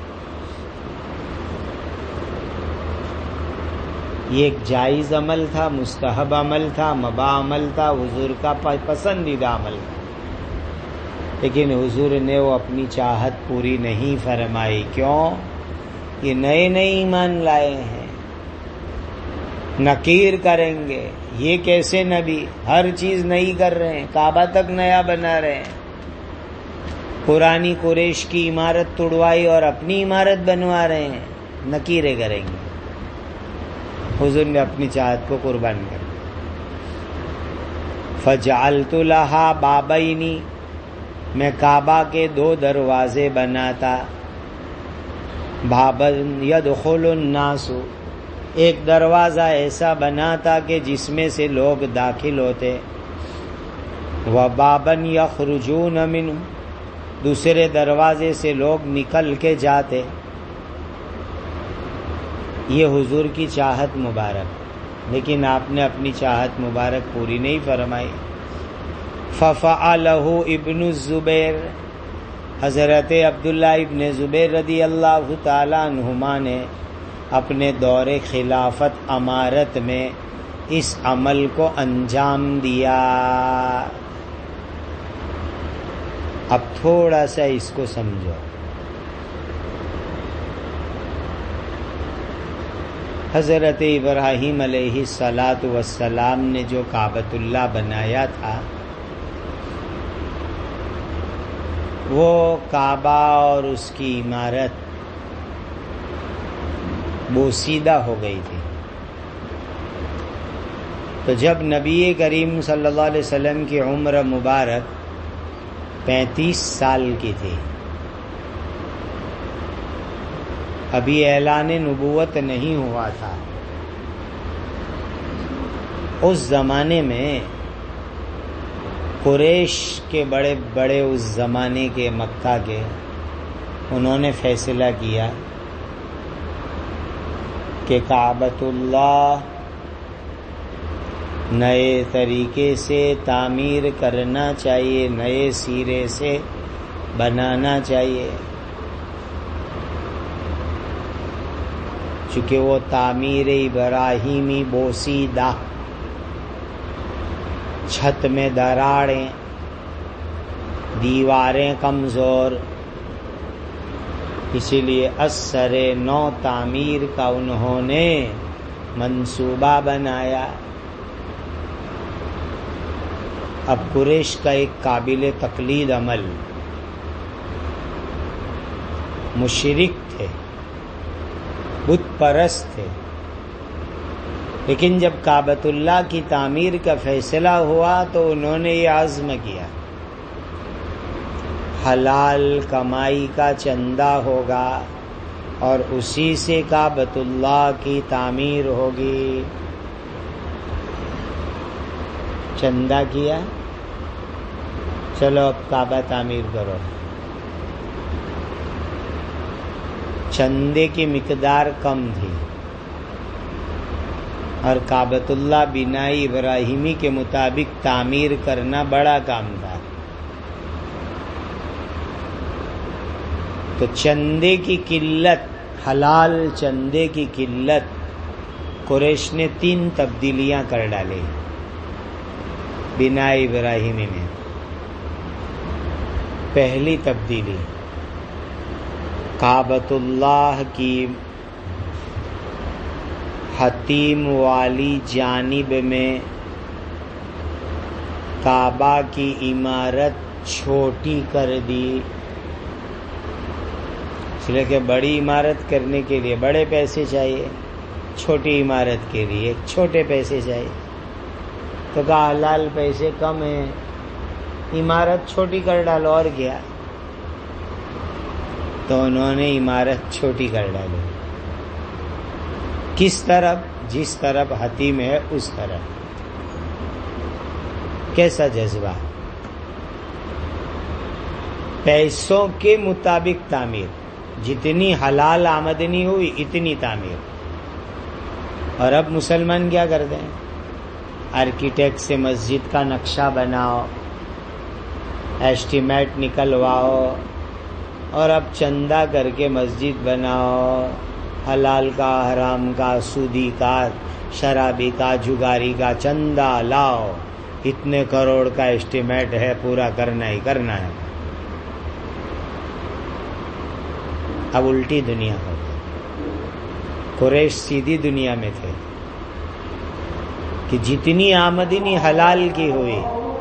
یہ ایک جائز عمل تھا، مستحب عمل تھا، مباح عمل تھا، حضور کا پسندیدہ عمل تھا، لیکن حضور نے وہ اپنی چاہت پوری نہیں فرمائی۔ کیوں؟ یہ نئے نئے ایمان لائے ہیں، نکیر کریں گے، یہ کیسے نبی ہر چیز نئی کر رہے ہیں، کعبہ تک نیا بنا رہے ہیں، پرانی قریش کی عمارت توڑوائی اور اپنی عمارت بنوا رہے ہیں، نکیریں کریں گے۔ حضور نے اپنی چاہت کو قربان کر دیا۔ فجعلت لہا بابینی، میں کعبہ کے دو دروازے بناتا، بابا یدخل الناس، ایک دروازہ ایسا بناتا کہ جس میں سے لوگ داخل ہوتے، وبابا یخرجون منہ، دوسرے دروازے سے لوگ نکل کے جاتے۔ یہ حضور کی چاہت مبارک، لیکن آپ نے اپنی چاہت مبارک پوری نہیں فرمائی۔ ففعلہ ابن الزبیر، حضرت عبداللہ ابن زبیر رضی اللہ تعالیٰ عنہما نے اپنے دور خلافت امارت میں اس عمل کو انجام دیا۔ اب تھوڑا سا اس کو سمجھو۔ حضرت ابراہیم علیہ الصلاۃ والسلام نے جو کعبۃ اللہ بنایا تھا، وہ کعبہ اور اس کی عمارت بوسیدہ ہو گئی تھی۔ تو جب نبی کریم صلی اللہ علیہ وسلم کی عمر مبارک پینتیس سال کی تھی، ابھی اعلان نبوت نہیں ہوا تھا، اس زمانے میں قریش کے بڑے بڑے اس زمانے کے مکہ کے انہوں نے فیصلہ کیا کہ کعبۃ اللہ نئے طریقے سے تعمیر کرنا چاہیے، نئے سرے سے بنانا چاہیے، چونکہ وہ تعمیر ابراہیمی بوسیدہ، چھت میں دراڑیں، دیواریں کمزور، اسی لیے اثر نو تعمیر کا انہوں نے منصوبہ بنایا۔ اب قریش کا ایک قابل تقلید عمل، مشرک تھے، بت پرست تھے، لیکن جب کعبۃ اللہ کی تعمیر کا فیصلہ ہوا تو انہوں نے یہ عزم کیا، حلال کمائی کا چندہ ہوگا اور اسی سے کعبۃ اللہ کی تعمیر ہوگی۔ چندہ کیا، چلو اب کعبہ تعمیر کرو۔ چندے کی مقدار کم تھی اور کعبۃ اللہ بنائی ابراہیمی کے مطابق تعمیر کرنا بڑا کام تھا، تو چندے کی قلت، حلال چندے کی قلت، قریش نے تین تبدیلیاں کر ڈالی۔ بنا ابراہیمی میں پہلی تبدیلی کعبۃ اللہ کی حتیم والی جانب میں کعبہ کی عمارت چھوٹی کر دی، اس لیے کہ بڑی عمارت کرنے کے لیے بڑے پیسے چاہیے، چھوٹی عمارت کے لیے چھوٹے پیسے چاہیے، تو کہا حلال پیسے کم ہیں، عمارت چھوٹی کر ڈالو، اور کیا؟ تو انہوں نے عمارت چھوٹی کر ڈالی۔ کس طرف؟ جس طرف حتیم ہے اس طرف۔ کیسا جذبہ؟ پیسوں کے مطابق تعمیر، جتنی حلال آمدنی ہوئی اتنی تعمیر۔ اور اب مسلمان کیا کرتے ہیں؟ آرکیٹیکٹ سے مسجد کا نقشہ بناؤ، ایسٹیمیٹ نکلواؤ، اور اب چندہ کر کے مسجد بناؤ، حلال کا، حرام کا، سودی کا، شرابی کا، جگاری کا چندہ لاؤ، اتنے کروڑ کا ایسٹیمیٹ ہے، پورا کرنا ہی کرنا ہے۔ اب الٹی دنیا ہو گئی۔ قریش سیدھی دنیا میں تھے کہ جتنی آمدنی حلال کی ہوئی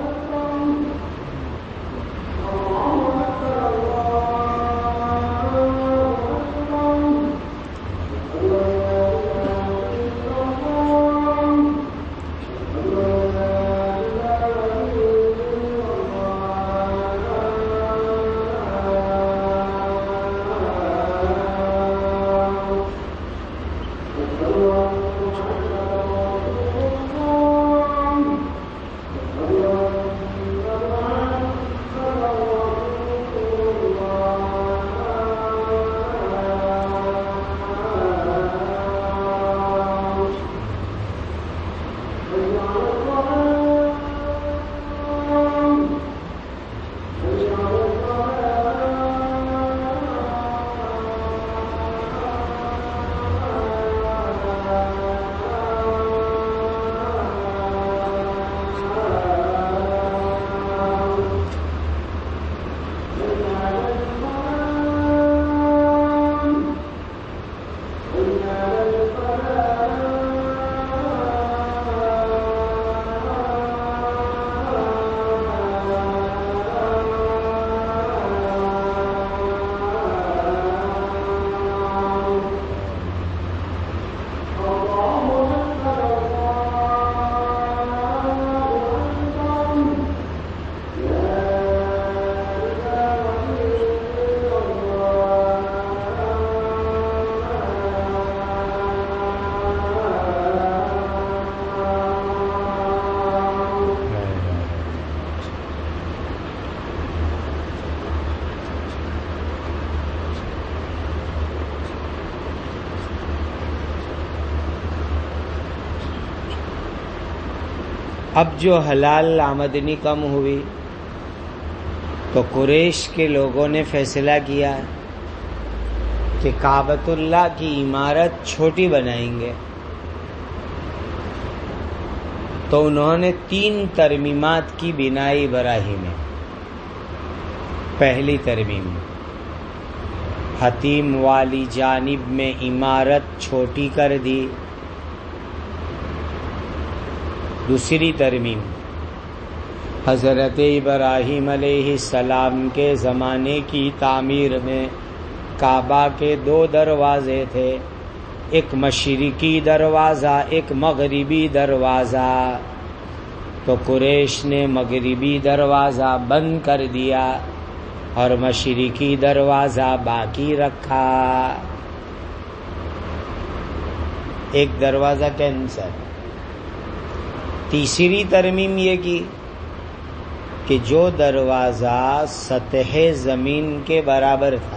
اب جو حلال آمدنی کم ہوئی تو قریش کے لوگوں نے فیصلہ کیا کہ کعبۃ اللہ کی عمارت چھوٹی بنائیں گے، تو انہوں نے تین ترمیمات کی بنا ابراہیم میں۔ پہلی ترمیم حتیم والی جانب میں عمارت چھوٹی کر دی۔ دوسری ترمیم حضرت ابراہیم علیہ السلام کے زمانے کی تعمیر میں کعبہ کے دو دروازے تھے، ایک مشرقی دروازہ، ایک مغربی دروازہ، تو قریش نے مغربی دروازہ بند کر دیا اور مشرقی دروازہ باقی رکھا۔ ایک دروازہ کینسل۔ تیسری ترمیم یہ کی کہ جو دروازہ سطح زمین کے برابر تھا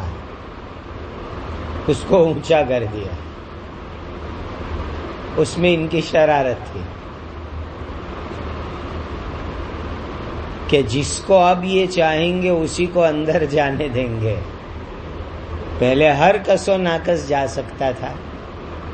اس کو اونچا کر دیا۔ اس میں ان کی شرارت تھی کہ جس کو اب یہ چاہیں گے اسی کو اندر جانے دیں گے۔ پہلے ہر کس و ناکس جا سکتا تھا،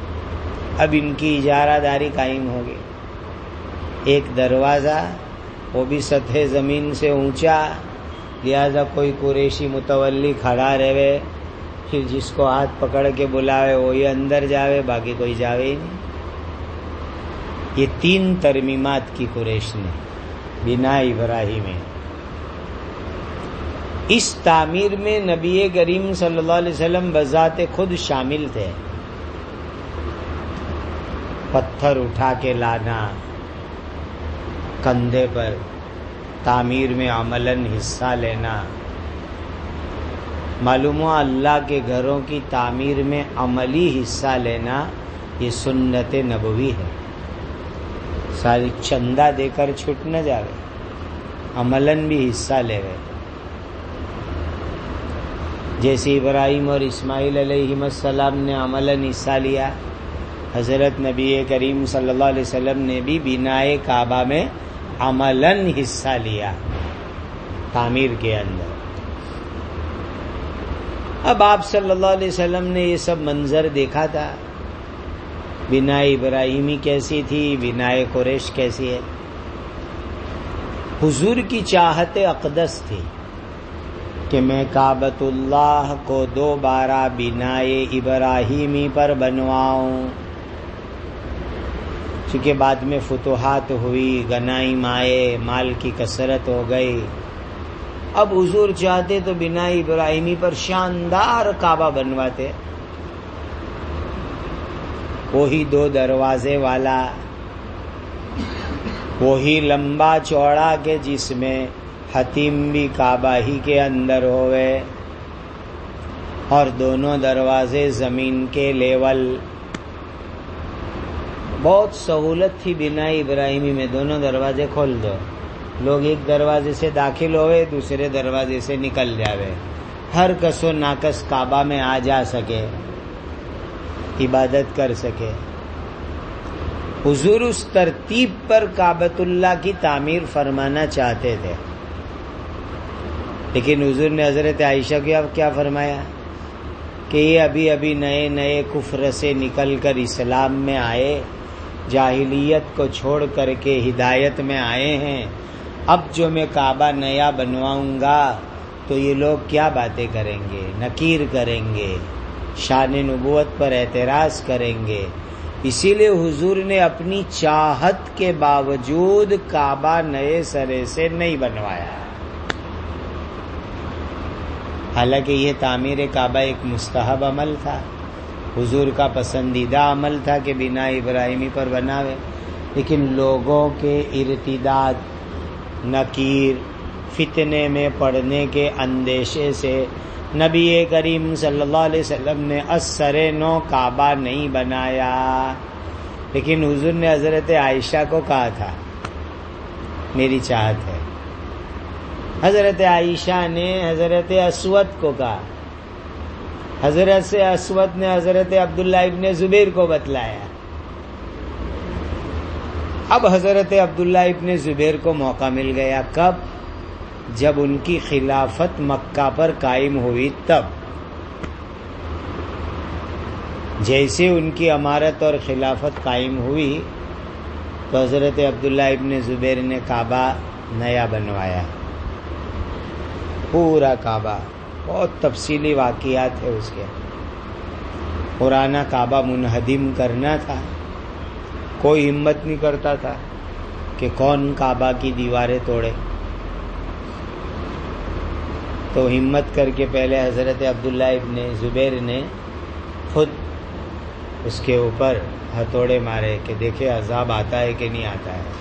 اب ان کی اجارہ داری قائم ہوگی۔ ایک دروازہ وہ بھی سطح زمین سے اونچا، لہذا کوئی قریشی متولی کھڑا رہے، پھر جس کو ہاتھ پکڑ کے بلاوے وہی اندر جاوے، باقی کوئی جاوے ہی نہیں۔ یہ تین ترمیمات کی قریش نے بنا ابراہیمی۔ اس تعمیر میں نبی کریم صلی اللہ علیہ وسلم بذات خود شامل تھے۔ پتھر اٹھا کے لانا کندھے پر، تعمیر میں عملاً حصہ لینا، معلوم ہوا اللہ کے گھروں کی تعمیر میں عملی حصہ لینا یہ سنت نبوی ہے۔ ساری چندہ دے کر چھٹ نہ جاوے، عملاً بھی حصہ لے گئے۔ جیسے ابراہیم اور اسماعیل علیہ السلام نے عملاً حصہ لیا، حضرت نبی کریم صلی اللہ علیہ وسلم نے بھی بنائے کعبہ میں عملاً حصہ لیا تعمیر کے اندر۔ اب آپ صلی اللہ علیہ وسلم نے یہ سب منظر دیکھا تھا، بنائے ابراہیمی کیسی تھی، بنائے قریش کیسی ہے۔ حضور کی چاہت اقدس تھی کہ میں کعبۃ اللہ کو دوبارہ بنائے ابراہیمی پر بنواؤں، چونکہ بعد میں فتوحات ہوئی، غنائم آئے، مال کی کثرت ہو گئی۔ اب حضور چاہتے تو بنائے ابراہیمی پر شاندار کعبہ بنواتے، وہی دو دروازے والا، وہی لمبا چوڑا کہ جس میں حتیم بھی کعبہ ہی کے اندر ہوئے، اور دونوں دروازے زمین کے لیول۔ بہت سہولت تھی بنائے ابراہیمی میں، دونوں دروازے کھول دو، لوگ ایک دروازے سے داخل ہوئے دوسرے دروازے سے نکل جاوے، ہر کس و ناکس کعبہ میں آ جا سکے، عبادت کر سکے۔ حضور اس ترتیب پر کعبۃ اللہ کی تعمیر فرمانا چاہتے تھے، لیکن حضور نے حضرت عائشہ کو اب کیا فرمایا کہ یہ ابھی ابھی نئے نئے کفر سے نکل کر اسلام میں آئے، جاہلیت کو چھوڑ کر کے ہدایت میں آئے ہیں، اب جو میں کعبہ نیا بنواؤں گا تو یہ لوگ کیا باتیں کریں گے، نکیر کریں گے، شان نبوت پر اعتراض کریں گے۔ اسی لیے حضور نے اپنی چاہت کے باوجود کعبہ نئے سرے سے نہیں بنوایا، حالانکہ یہ تعمیر کعبہ ایک مستحب عمل تھا، حضور کا پسندیدہ عمل تھا کہ بنا ابراہیمی پر بناوے، لیکن لوگوں کے ارتداد، نکیر، فتنے میں پڑنے کے اندیشے سے نبی کریم صلی اللہ علیہ وسلم نے اثر نو کعبہ نہیں بنایا، لیکن حضور نے حضرت عائشہ کو کہا تھا میری چاہت ہے۔ حضرت عائشہ نے حضرت اسود کو کہا، حضرت سے اسود نے حضرت عبداللہ ابن زبیر کو بتلایا۔ اب حضرت عبداللہ ابن زبیر کو موقع مل گیا، کب؟ جب ان کی خلافت مکہ پر قائم ہوئی، تب جیسے ان کی امارت اور خلافت قائم ہوئی تو حضرت عبداللہ ابن زبیر نے کعبہ نیا بنوایا، پورا کعبہ، بہت تفصیلی واقعات ہے اس کے۔ پرانا کعبہ منہدم کرنا تھا، کوئی ہمت نہیں کرتا تھا کہ کون کعبہ کی دیواریں توڑے، تو ہمت کر کے پہلے حضرت عبداللہ ابن زبیر نے خود اس کے اوپر ہتھوڑے مارے کہ دیکھے عذاب آتا ہے کہ نہیں آتا ہے۔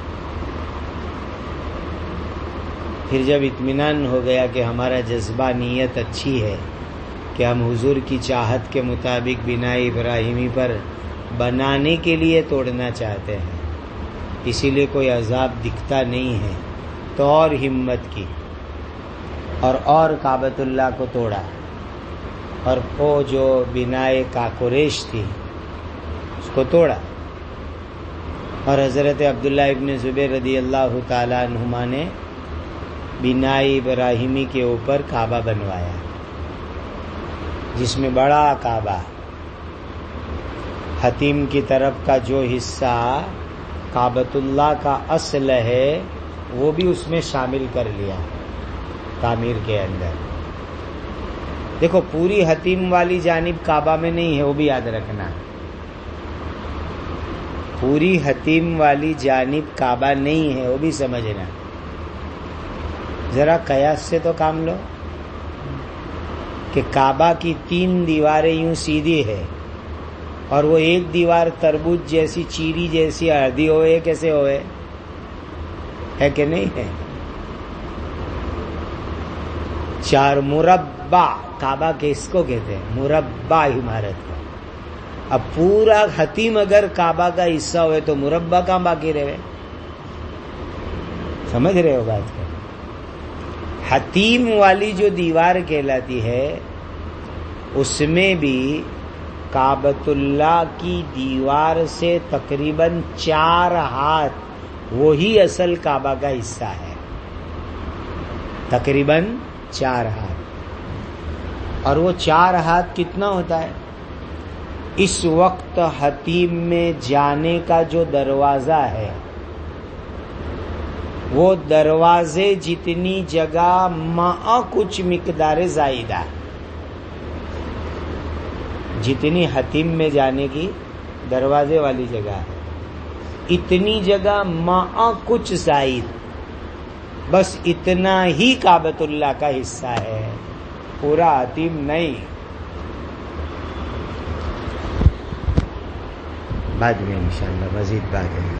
پھر جب اطمینان ہو گیا کہ ہمارا جذبہ نیت اچھی ہے کہ ہم حضور کی چاہت کے مطابق بنائے ابراہیمی پر بنانے کے لیے توڑنا چاہتے ہیں، اسی لیے کوئی عذاب دکھتا نہیں ہے، تو اور ہمت کی اور اور کعبۃ اللہ کو توڑا، اور وہ جو بنائے کا قریش تھی اس کو توڑا، اور حضرت عبداللہ ابن زبیر رضی اللہ تعالی عنہما نے بنائے ابراہیمی کے اوپر کعبہ بنوایا، جس میں بڑا کعبہ، حتیم کی طرف کا جو حصہ کعبۃ اللہ کا اصل ہے وہ بھی اس میں شامل کر لیا تعمیر کے اندر. دیکھو پوری حتیم والی جانب کعبہ میں نہیں ہے، وہ بھی یاد رکھنا. پوری حتیم والی جانب کعبہ نہیں ہے، وہ بھی سمجھنا. ذرا قیاس سے تو کام لو کہ کعبہ کی تین دیواریں یوں سیدھی ہے اور وہ ایک دیوار تربوز جیسی چیری جیسی آدھی ہوئے، کیسے ہوئے؟ ہے کہ نہیں ہے؟ چار مربع کعبہ کے اس کو کہتے ہیں، مربع عمارت کا. اب پورا حتیم اگر کعبہ کا حصہ ہوئے تو مربع کہاں باقی رہے؟ سمجھ رہے ہو بات کو؟ حتیم والی جو دیوار کہلاتی ہے اس میں بھی کعبۃ اللہ کی دیوار سے تقریباً چار ہاتھ وہی اصل کعبہ کا حصہ ہے، تقریباً چار ہاتھ. اور وہ چار ہاتھ کتنا ہوتا ہے؟ اس وقت حتیم میں جانے کا جو دروازہ ہے وہ دروازے جتنی جگہ مع کچھ مقدار زائدہ، جتنی حتیم میں جانے کی دروازے والی جگہ ہے اتنی جگہ مع کچھ زائد، بس اتنا ہی کعبۃ اللہ کا حصہ ہے، پورا حتیم نہیں. بعد میں انشاءاللہ مزید بات ہے.